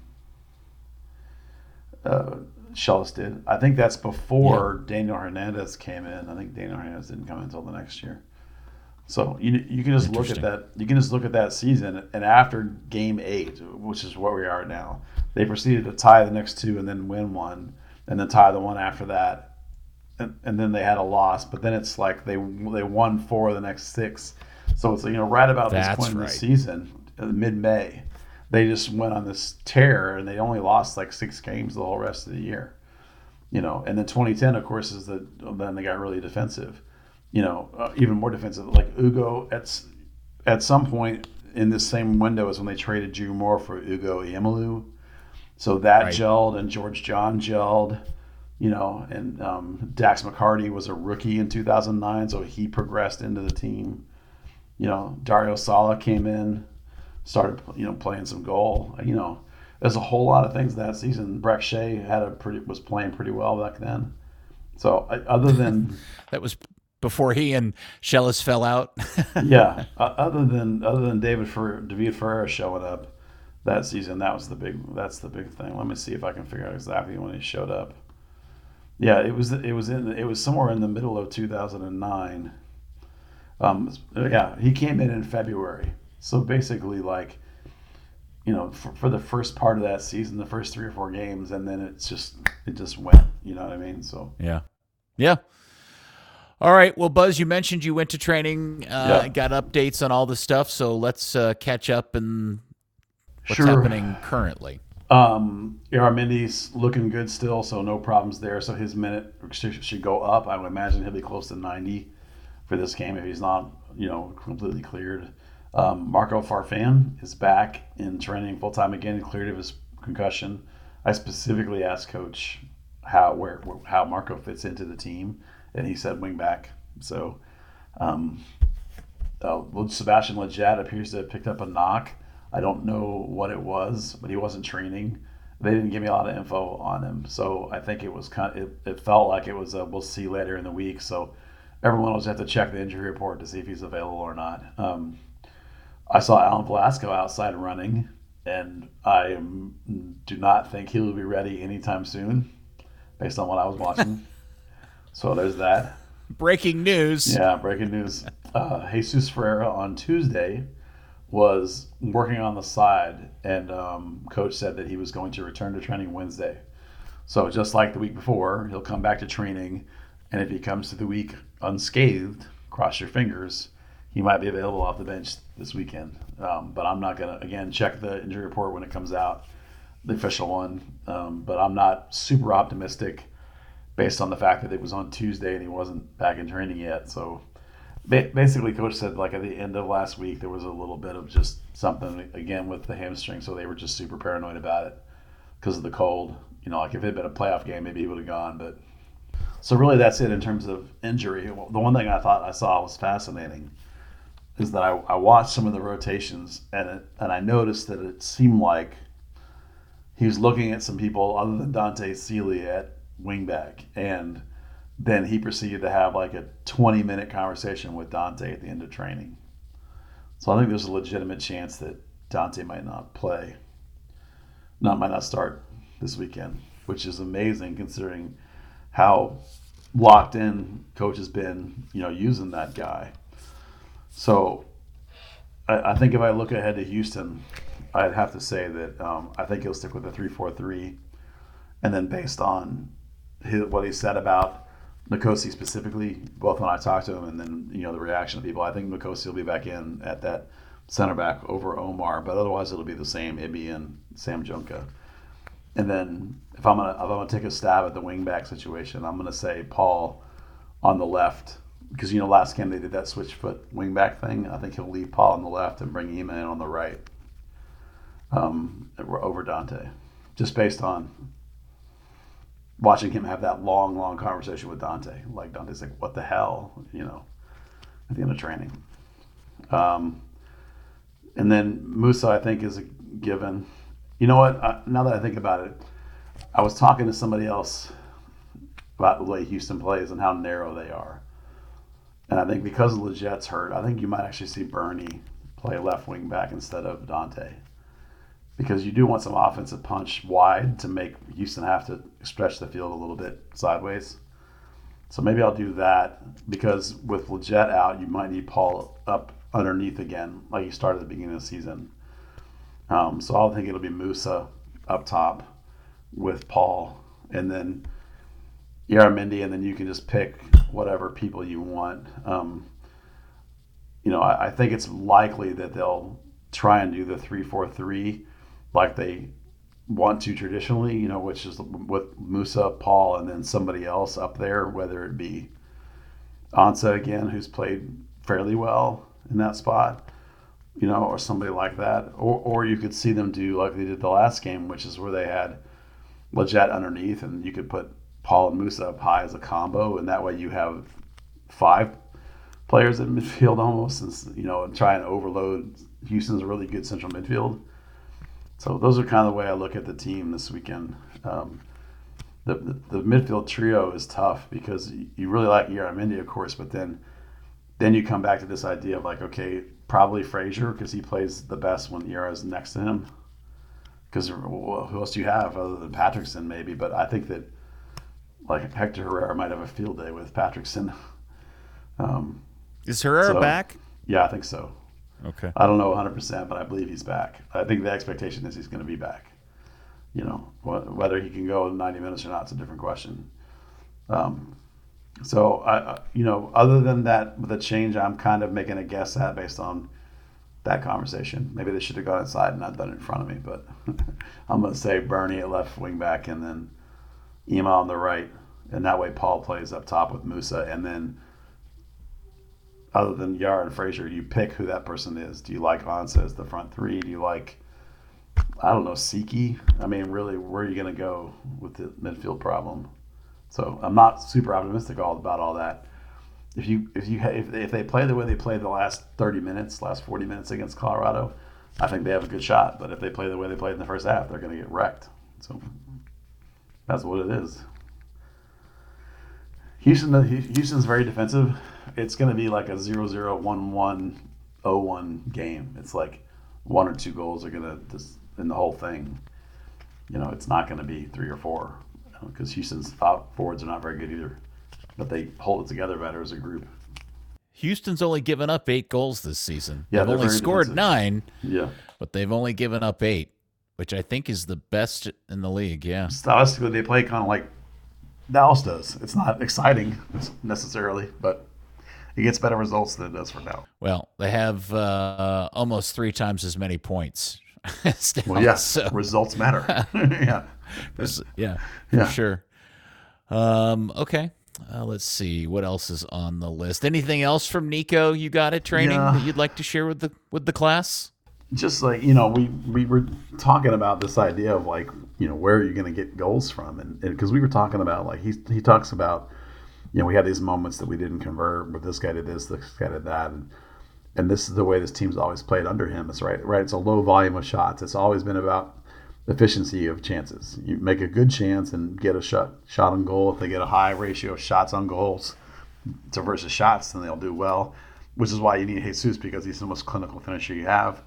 uh, Shellis did. I think that's before Daniel Hernandez came in. I think Daniel Hernandez didn't come in until the next year. So you you can just look at Interesting. that. You can just look at that season, and after game eight, which is where we are now, they proceeded to tie the next two and then win one, and then tie the one after that, and, and then they had a loss. But then it's like they they won four of the next six. So it's you know right about this That's point in the right. season, mid May, they just went on this tear, and they only lost like six games the whole rest of the year. You know, and then twenty ten, of course, is the then they got really defensive. You know, uh, even more defensive. Like Ugo, at at some point in this same window is when they traded Drew Moore for Ugo Iamaleau. So that Right. gelled, and George John gelled. You know, and um, Dax McCarty was a rookie in two thousand nine, so he progressed into the team. You know, Dario Sala came in, started you know playing some goal. You know, there's a whole lot of things that season. Breck Shea had a pretty was playing pretty well back then. So uh, other than That was before he and Shellis fell out. yeah, uh, other than other than David Fer- David Ferreira showing up that season, that was the big that's the big thing. Let me see if I can figure out exactly when he showed up. Yeah, it was it was in it was somewhere in the middle of two thousand nine. Um, yeah, he came in in February. So basically, like, you know, for, for the first part of that season, the first three or four games, and then it's just it just went. You know what I mean? So Yeah. Yeah. All right. Well, Buzz, you mentioned you went to training, uh, Yeah. got updates on all the stuff. So let's uh, catch up and what's Sure. happening currently. Um, Armindi's looking good still, so no problems there. So his minute should, should go up. I would imagine he'll be close to ninety for this game if he's not, you know, completely cleared. Um, Marco Farfan is back in training full time again, cleared of his concussion. I specifically asked Coach how where how Marco fits into the team, and he said wing back. So, um, uh, Sebastian Leggett appears to have picked up a knock. I don't know what it was, but he wasn't training. They didn't give me a lot of info on him, so I think it was kind. Of, it, it felt like it was a we'll see later in the week. So everyone will just have to check the injury report to see if he's available or not. Um, I saw Alan Velasco outside running, and I am, do not think he will be ready anytime soon, based on what I was watching. So there's that. Breaking news. Yeah, breaking news. Uh, Jesus Ferreira on Tuesday was working on the side, and um, coach said that he was going to return to training Wednesday. So just like the week before, he'll come back to training, and if he comes to the week unscathed, cross your fingers, he might be available off the bench this weekend. Um, but I'm not going to, again, check the injury report when it comes out, the official one. Um, but I'm not super optimistic based on the fact that it was on Tuesday and he wasn't back in training yet. So basically, coach said like at the end of last week there was a little bit of just something again with the hamstring, so they were just super paranoid about it because of the cold. You know, like if it had been a playoff game, maybe he would have gone. But so really, that's it in terms of injury. The one thing I thought I saw was fascinating is that I, I watched some of the rotations, and it, and I noticed that it seemed like he was looking at some people other than Dante Sealy at wingback, and then he proceeded to have like a twenty minute conversation with Dante at the end of training. So I think there's a legitimate chance that Dante might not play, not might not start this weekend, which is amazing considering how locked in coach has been, you know, using that guy. So I, I think if I look ahead to Houston, I'd have to say that um, I think he'll stick with the three four three, and then based on his, what he said about Nkosi specifically, both when I talked to him and then, you know, the reaction of people, I think Nkosi will be back in at that center back over Omar, but otherwise it'll be the same Ibby and Sam Junka. And then if I'm gonna if I'm gonna take a stab at the wing back situation, I'm gonna say Paul on the left, because, you know, last game they did that switch foot wing back thing. I think he'll leave Paul on the left and bring Ema in on the right, um, over Dante, just based on watching him have that long, long conversation with Dante. Like, Dante's like, what the hell, you know, at the end of training. Um, and then Musa, I think, is a given. You know what? I, now that I think about it, I was talking to somebody else about the way Houston plays and how narrow they are. And I think because Legette's hurt, I think you might actually see Bernie play left wing back instead of Dante. Because you do want some offensive punch wide to make Houston have to stretch the field a little bit sideways. So maybe I'll do that, because with Legette out, you might need Paul up underneath again, like you started at the beginning of the season. Um, so I'll think it'll be Musa up top with Paul, and then Yaramendi, and then you can just pick whatever people you want. Um, you know, I, I think it's likely that they'll try and do the three four three like they want to traditionally, you know, which is with Musa, Paul, and then somebody else up there, whether it be Ansa again, who's played fairly well in that spot, you know, or somebody like that. Or or you could see them do like they did the last game, which is where they had Legette underneath, and you could put Paul and Musa up high as a combo, and that way you have five players in midfield almost, and, you know, and try and overload Houston's a really good central midfield. So those are kind of the way I look at the team this weekend. Um, the, the the midfield trio is tough because you really like Yaramendi, of course, but then then you come back to this idea of like, okay, probably Frazier, because he plays the best when Yara's next to him. Because well, who else do you have other than Patrickson maybe? But I think that like Hector Herrera might have a field day with Patrickson. Um, Is Herrera so, back? Yeah, I think so. Okay. I don't know one hundred percent, but I believe he's back. I think the expectation is he's going to be back. You know, whether he can go ninety minutes or not is a different question. Um, so, I, you know, other than that, the change I'm kind of making a guess at based on that conversation. Maybe they should have gone inside and not done it in front of me, but I'm going to say Bernie at left wing back and then Ema on the right. And that way Paul plays up top with Musa, and then other than Yara and Frazier, you pick who that person is. Do you like Ansa as the front three? Do you like, I don't know, Siki? I mean, really, where are you going to go with the midfield problem? So I'm not super optimistic all about all that. If you if you if if they play the way they played the last thirty minutes, last forty minutes against Colorado, I think they have a good shot. But if they play the way they played in the first half, they're going to get wrecked. So that's what it is. Houston, Houston's very defensive. It's going to be like a zero zero, one one, oh one game. It's like one or two goals are going to just in the whole thing. You know, it's not going to be three or four, because Houston's forwards are not very good either. But they hold it together better as a group. Houston's only given up eight goals this season. Yeah, they've only scored defensive. nine. Yeah, but they've only given up eight, which I think is the best in the league. Yeah, stylistically they play kind of like Dallas does. It's not exciting necessarily, but it gets better results than it does for now. Well, they have uh, almost three times as many points. as Dallas, well, yes, so. results matter. yeah, yeah, yeah, for sure. Um, okay. Uh, let's see what else is on the list. Anything else from Nico you got at training yeah. that you'd like to share with the with the class? Just like, you know, we, we were talking about this idea of like, you know, where are you going to get goals from? And because we were talking about like, he he talks about, you know, we had these moments that we didn't convert, but this guy did this, this guy did that. And, and this is the way this team's always played under him. It's right, right. It's a low volume of shots. It's always been about efficiency of chances. You make a good chance and get a shot shot on goal. If they get a high ratio of shots on goals to versus shots, then they'll do well. Which is why you need Jesus, because he's the most clinical finisher you have.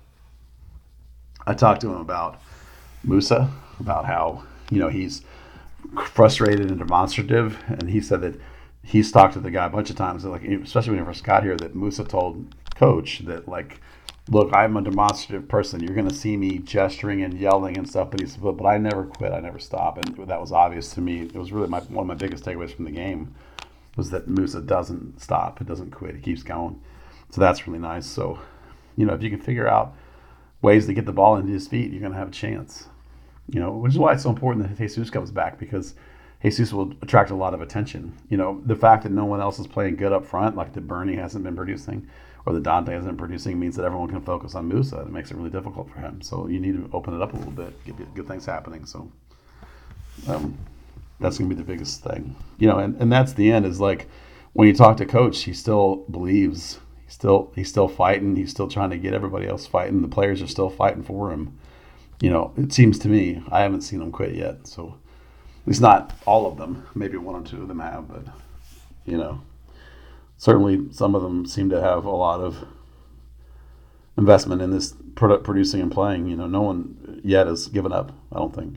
I talked to him about Musa, about how, you know, he's frustrated and demonstrative, and he said that he's talked to the guy a bunch of times, like especially when he first got here, that Musa told coach that, like, look, I'm a demonstrative person. You're going to see me gesturing and yelling and stuff, but he said, but, but I never quit. I never stop, and that was obvious to me. It was really my, one of my biggest takeaways from the game was that Musa doesn't stop. It doesn't quit. He keeps going. So that's really nice. So, you know, if you can figure out ways to get the ball into his feet, you're going to have a chance. You know, which is why it's so important that Jesus comes back, because Jesus will attract a lot of attention. You know, the fact that no one else is playing good up front, like that Bernie hasn't been producing or the Dante hasn't been producing, means that everyone can focus on Musa. It makes it really difficult for him. So you need to open it up a little bit, get good things happening. So um, that's going to be the biggest thing. You know, and, and that's the end, is like when you talk to coach, he still believes, he's still, he's still fighting. He's still trying to get everybody else fighting. The players are still fighting for him. You know, it seems to me, I haven't seen them quit yet. So at least not all of them. Maybe one or two of them have, but, you know, certainly some of them seem to have a lot of investment in this product producing and playing. You know, no one yet has given up, I don't think.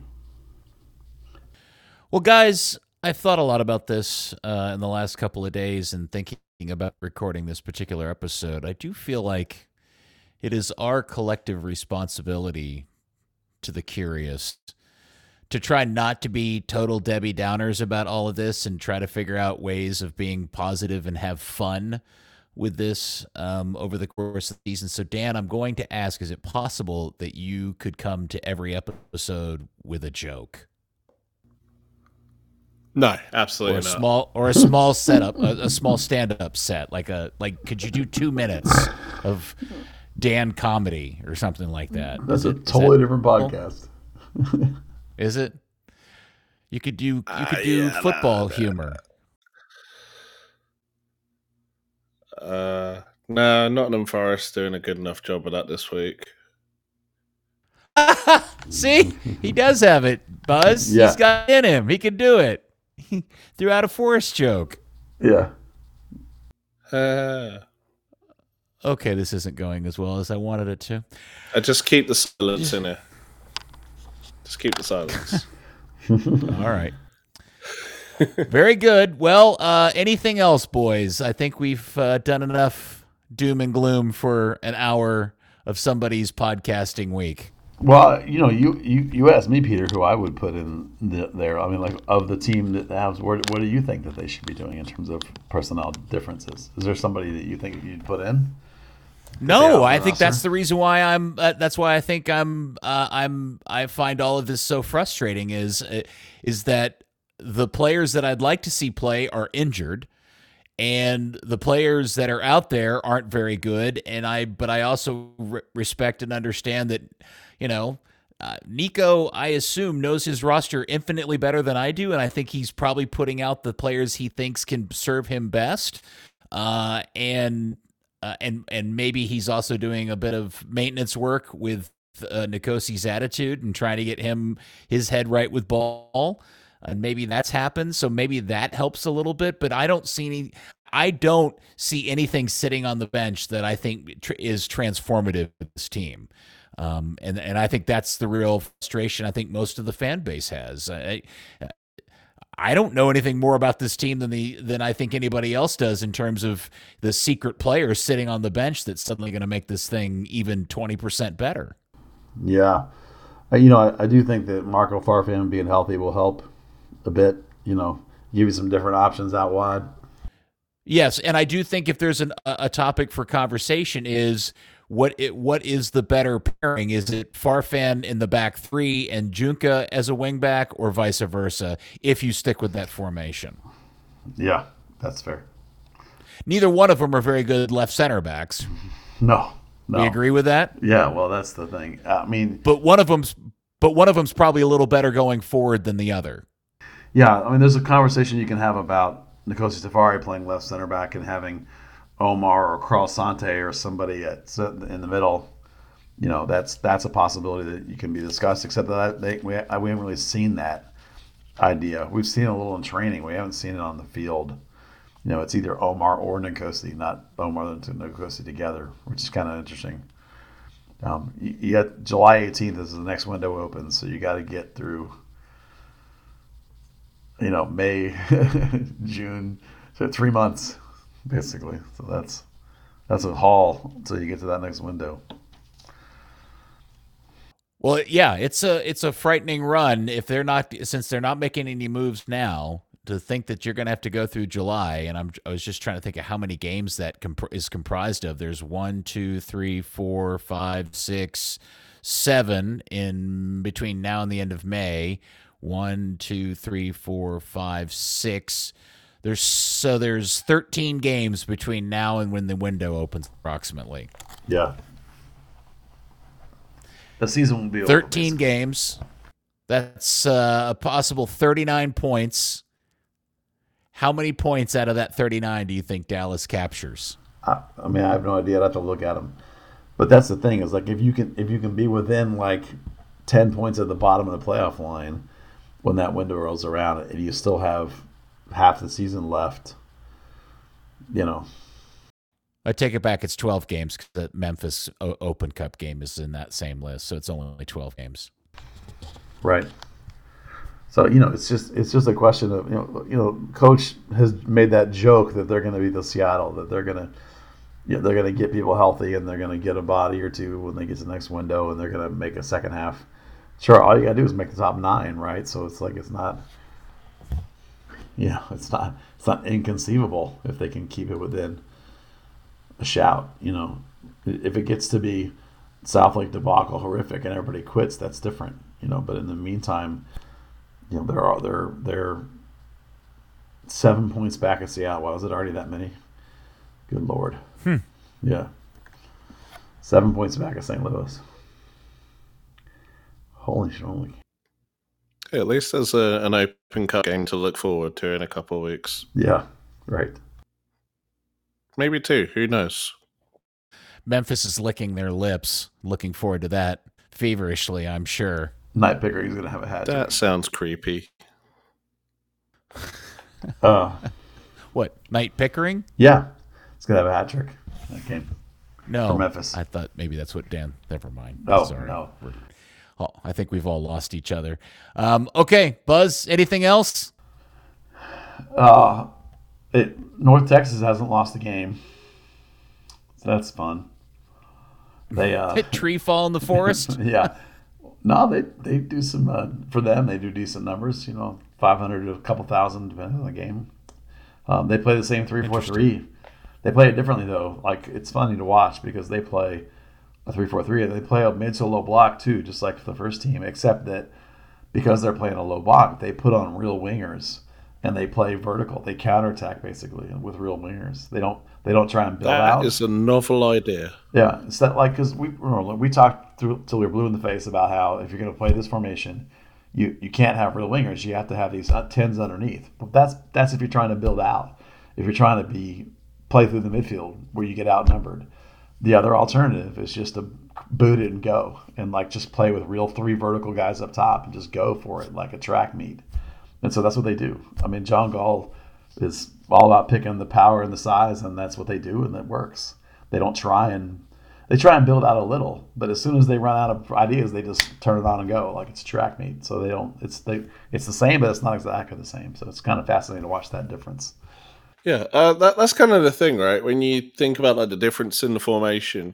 Well, guys, I've thought a lot about this uh, in the last couple of days and thinking about recording this particular episode. I do feel like it is our collective responsibility to the curious to try not to be total Debbie Downers about all of this and try to figure out ways of being positive and have fun with this um, over the course of the season. So, Dan, I'm going to ask, is it possible that you could come to every episode with a joke? No, absolutely or a not. Small, or a small setup, a, a small stand-up set, like a like. Could you do two minutes of Dan comedy or something like that? That's is a it, totally that, different podcast. Is it? You could do you could Uh, do yeah, football nah, humor. Uh, no, Nottingham Forest doing a good enough job of that this week. See, he does have it, Buzz. Yeah. He's got it in him. He can do it. He threw out a Forest joke. Yeah. Uh, Okay, this isn't going as well as I wanted it to. I just keep the silence in it. Just keep the silence. All right. Very good. Well, uh, anything else, boys? I think we've uh, done enough doom and gloom for an hour of somebody's podcasting week. Well, you know, you, you, you asked me, Peter, who I would put in the, there. I mean, like, of the team that has, what, what do you think that they should be doing in terms of personnel differences? Is there somebody that you think you'd put in? No, Yeah, I think roster. that's the reason why I'm. Uh, that's why I think I'm. Uh, I'm. I find all of this so frustrating. Is uh, is that the players that I'd like to see play are injured, and the players that are out there aren't very good. And I. But I also re- respect and understand that, you know, uh, Nico, I assume, knows his roster infinitely better than I do, and I think he's probably putting out the players he thinks can serve him best. Uh, and. Uh, and and maybe he's also doing a bit of maintenance work with uh, Nikosi's attitude and trying to get him his head right with ball, and maybe that's happened. So maybe that helps a little bit. But I don't see any. I don't see anything sitting on the bench that I think tr- is transformative to this team. Um, and and I think that's the real frustration I think most of the fan base has. I, I don't know anything more about this team than the than I think anybody else does in terms of the secret players sitting on the bench that's suddenly going to make this thing even twenty percent better. Yeah. Uh, You know, I, I do think that Marco Farfan being healthy will help a bit, you know, give you some different options out wide. Yes, and I do think if there's an, a topic for conversation is what it, what is the better pairing? Is it Farfan in the back three and Junka as a wingback, or vice versa, if you stick with that formation? Yeah, that's fair. Neither one of them are very good left center backs. No, no. We agree with that? Yeah, well, that's the thing. I mean, But one of them's but one of them's probably a little better going forward than the other. yeah, I mean, there's a conversation you can have about Nkosi Safari playing left center back and having Omar or Carl Sante or somebody at, in the middle. you know, that's that's a possibility that you can be discussed. Except that they, we we haven't really seen that idea. We've seen it a little in training. We haven't seen it on the field. You know, it's either Omar or Nkosi, not Omar and Nkosi together, which is kind of interesting. Um, you, you got July eighteenth is the next window open, so you got to get through, you know, May, June, so three months basically. So that's that's a haul until you get to that next window. Well, yeah, it's a it's a frightening run if they're not since they're not making any moves now. To think that you're going to have to go through July, and I'm I was just trying to think of how many games that comp- is comprised of. There's one, two, three, four, five, six, seven in between now and the end of May. One, two, three, four, five, six. There's so there's thirteen games between now and when the window opens, approximately. Yeah. The season will be over. thirteen games. That's uh, a possible thirty-nine points. How many points out of that thirty-nine do you think Dallas captures? I, I mean, I have no idea. I'd have to look at them. But that's the thing is like if you can if you can be within like ten points at the bottom of the playoff line when that window rolls around and you still have half the season left, you know. I take it back. It's twelve games because the Memphis o- Open Cup game is in that same list, so it's only twelve games. Right. So you know, it's just it's just a question of you know you know, Coach has made that joke that they're going to be the Seattle, that they're going to you know, they're going to get people healthy and they're going to get a body or two when they get to the next window and they're going to make a second half. Sure, all you got to do is make the top nine, right? So it's like it's not, yeah, it's not it's not inconceivable if they can keep it within a shout. You know, if it gets to be South Lake debacle horrific and everybody quits, that's different. You know, but in the meantime. You know, there are they're they're seven points back at Seattle. Why was it already that many? Good Lord. Hmm. Yeah. Seven points back at Saint Louis. Holy schmoly. Yeah, at least there's a, an Open Cup game to look forward to in a couple of weeks. Yeah, right. Maybe two. Who knows? Memphis is licking their lips, looking forward to that feverishly, I'm sure. Knight Pickering's going to have a hat trick. That sounds creepy. Uh, What, Knight Pickering? yeah, it's going to have a hat trick. That game. No, For Memphis. I thought maybe that's what Dan. Never mind. Oh, Sorry. no. We're- oh, I think we've all lost each other. Um, okay, Buzz. Anything else? Uh, it, North Texas hasn't lost a game. So that's fun. They uh, Hit tree fall in the forest. yeah. No, they they do some uh, for them. They do decent numbers. You know, five hundred to a couple thousand depending on the game. Um, they play the same three four three. They play it differently though. Like it's funny to watch because they play a three four three. They play a mid to low block too, just like the first team. Except that because they're playing a low block, they put on real wingers and they play vertical. They counterattack basically with real wingers. They don't they don't try and build That out. That is a novel idea. Yeah, it's that like because we remember, we talked through till we were blue in the face about how if you're going to play this formation, you you can't have real wingers. You have to have these tens underneath. But that's that's if you're trying to build out. If you're trying to be play through the midfield where you get outnumbered, the other alternative is just to boot it and go and like just play with real three vertical guys up top and just go for it like a track meet. And so that's what they do. I mean, John Gall is all about picking the power and the size, and that's what they do, and it works. They don't try and they try and build out a little, but as soon as they run out of ideas, they just turn it on and go like it's a track meet. So they don't. It's they. It's the same, but it's not exactly the same. So it's kind of fascinating to watch that difference. Yeah, uh, that, that's kind of the thing, right? When you think about like the difference in the formation,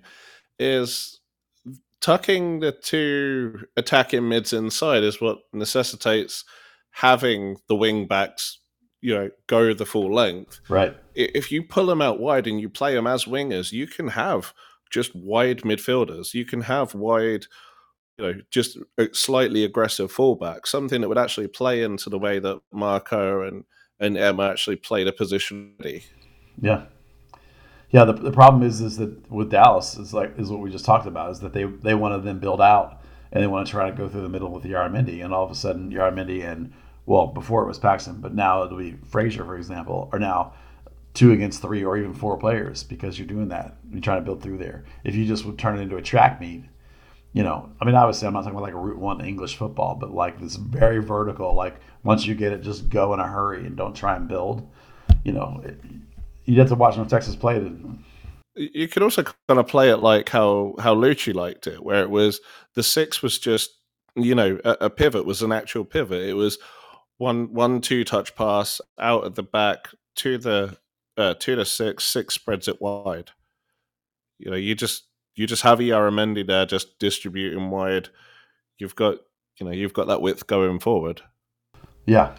is tucking the two attacking mids inside is what necessitates having the wing backs, you know, go the full length. Right. If you pull them out wide and you play them as wingers, you can have just wide midfielders. You can have wide, you know, just slightly aggressive fullbacks, something that would actually play into the way that Marco and, and Emma actually play the position. Yeah. Yeah, the, the problem is is that with Dallas is like is what we just talked about, is that they, they want to then build out and they want to try to go through the middle with Yaramendi, and all of a sudden Yaramendi and well, before it was Paxton, but now it'll be Frazier, for example, are now two against three or even four players because you're doing that. You're trying to build through there. If you just would turn it into a track meet, you know, I mean, obviously, I'm not talking about like a Route One English football, but like this very vertical. Like once you get it, just go in a hurry and don't try and build. You know, it, you have to watch North Texas play it. You could also kind of play it like how how Lucci liked it, where it was the six was just, you know, a, a pivot was an actual pivot. It was one one two touch pass out at the back to the uh, to the six. Six spreads it wide. You know, you just you just have Yaramendi there, just distributing wide. You've got you know you've got that width going forward. Yeah,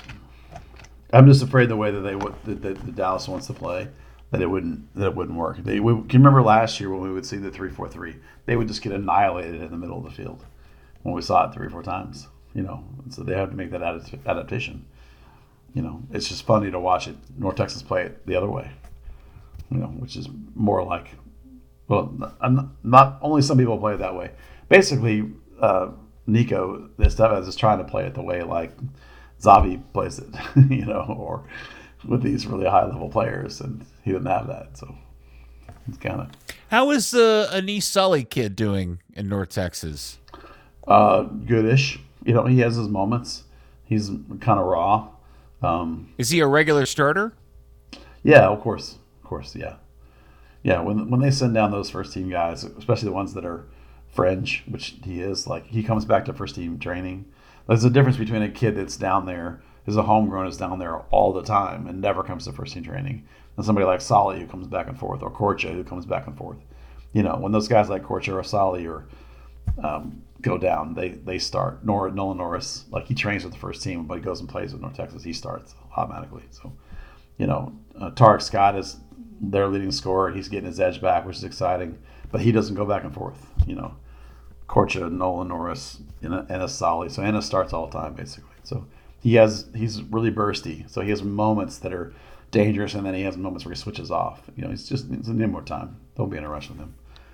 I'm just afraid the way that they would that, that the Dallas wants to play. That it wouldn't that it wouldn't work. They we, can you remember last year when we would see the three four three? They would just get annihilated in the middle of the field when we saw it three or four times. You know, and so they have to make that adapt- adaptation. You know, it's just funny to watch it. North Texas play it the other way. You know, which is more like, well, not, not only some people play it that way. Basically, uh, Nico Estevez is trying to play it the way like Zavi plays it. You know, or with these really high level players, and he didn't have that, so it's kind of. How is the Anise Sully kid doing in North Texas? Uh, goodish. You know, he has his moments. He's kind of raw. Um, is he a regular starter? Yeah, of course, of course, yeah, yeah. When when they send down those first team guys, especially the ones that are fringe, which he is, like he comes back to first team training. There's a difference between a kid that's down there. Is a homegrown is down there all the time and never comes to first team training. And somebody like Solly who comes back and forth, or Korcha who comes back and forth. You know, when those guys like Korcha or Solly or um, go down, they they start. Nor Nolan Norris, like he trains with the first team, but he goes and plays with North Texas, he starts automatically. So, you know, uh, Tarek Scott is their leading scorer. He's getting his edge back, which is exciting, but he doesn't go back and forth. You know, Korcha, Nolan Norris, and a Solly. So Ennis starts all the time basically. So. He has he's really bursty, so he has moments that are dangerous, and then he has moments where he switches off. You know, he's just needs need more time. Don't be in a rush with him.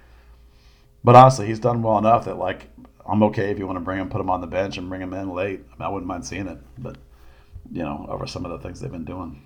But honestly, he's done well enough that like I'm okay if you want to bring him, put him on the bench, and bring him in late. I mean, I wouldn't mind seeing it, but you know, over some of the things they've been doing.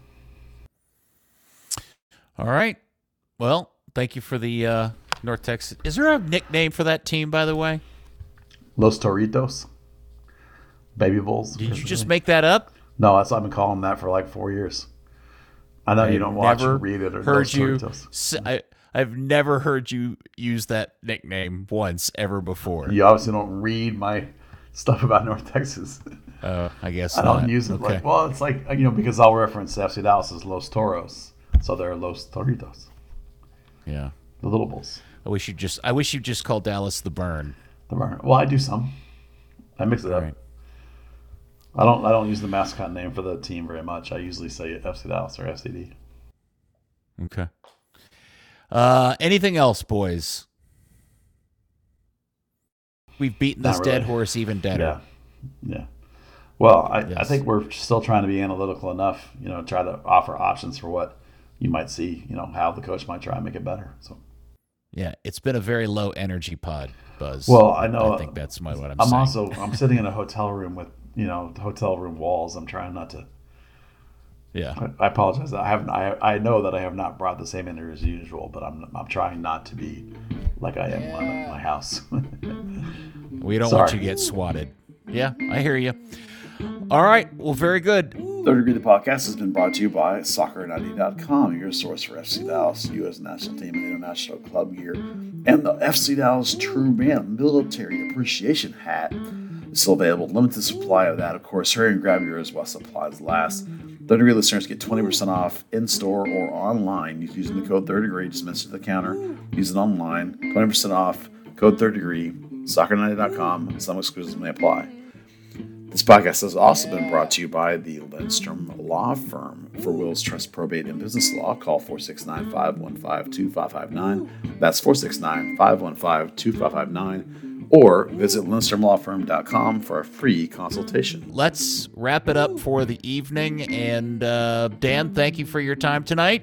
All right. Well, thank you for the uh, North Texas. Is there a nickname for that team, by the way? Los Toritos. Baby Bulls. Did you just make that up? No, that's I've been calling them that for like four years. I know I've you don't watch never or read it or heard Los you. Toritos. I, I've never heard you use that nickname once ever before. You obviously don't read my stuff about North Texas. Oh, uh, I guess I not. don't use it. Okay. Like, well, it's like, you know, because I'll reference F C Dallas as Los Toros, so they're Los Toritos. Yeah, the Little Bulls. I wish you just. I wish you just called Dallas the Burn. The Burn. Well, I do some. I mix it All up. right. I don't. I don't use the mascot name for the team very much. I usually say F C Dallas or F C D. Okay. Uh, anything else, boys? We've beaten this Not really. dead horse even deader. Yeah. Yeah. Well, I, Yes. I think we're still trying to be analytical enough, you know, try to offer options for what you might see, you know, how the coach might try and make it better. So. Yeah, it's been a very low energy pod, Buzz. Well, I know. I think that's my what I'm, I'm saying. also I'm sitting in a hotel room with, you know, hotel room walls. I'm trying not to. Yeah. I, I apologize. I haven't. I I know that I have not brought the same energy as usual, but I'm I'm trying not to be like I am when I'm at my house. We don't Sorry. want you to get swatted. Yeah, I hear you. All right. Well, very good. Third Degree, the podcast, has been brought to you by Soccer ninety dot com, your source for F C Dallas, U S national team, and international club gear, and the F C Dallas True Man Military Appreciation Hat. It's still available. Limited supply of that, of course. Hurry and grab yours while supplies last. Third Degree listeners get twenty percent off in-store or online using the code Third Degree. Just mention the counter. Use it online. twenty percent off. Code Third Degree. Soccer ninety dot com. Some exclusions may apply. This podcast has also been brought to you by the Lindstrom Law Firm. For wills, trust, probate, and business law, call four six nine, five one five, two five five nine. That's four six nine, five one five, two five five nine. Or visit lindstrom law firm dot com for a free consultation. Let's wrap it up for the evening. And uh, Dan, thank you for your time tonight.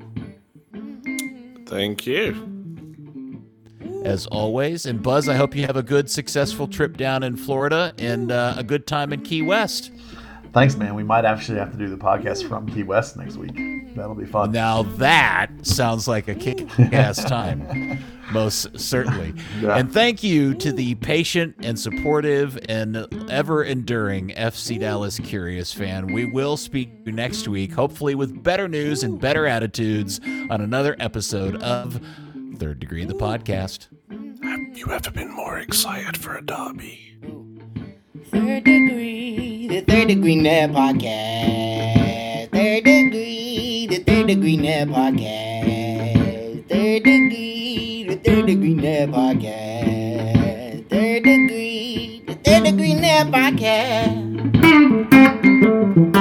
Thank you. As always. And Buzz, I hope you have a good, successful trip down in Florida and uh, a good time in Key West. thanks, man. We might actually have to do the podcast from Key West next week. That'll be fun. Now that sounds like a kick-ass time, most certainly. Yeah. And thank you to the patient and supportive and ever-enduring F C Dallas Curious fan. We will speak to you next week, hopefully with better news and better attitudes on another episode of Third Degree, the podcast. Have you ever been more excited for a derby? Third Degree, the Third Degree Net Podcast. Third Degree, the Third Degree Net Podcast. Third Degree, the Third Degree Net Podcast. Third Degree, the Third Degree Net Podcast.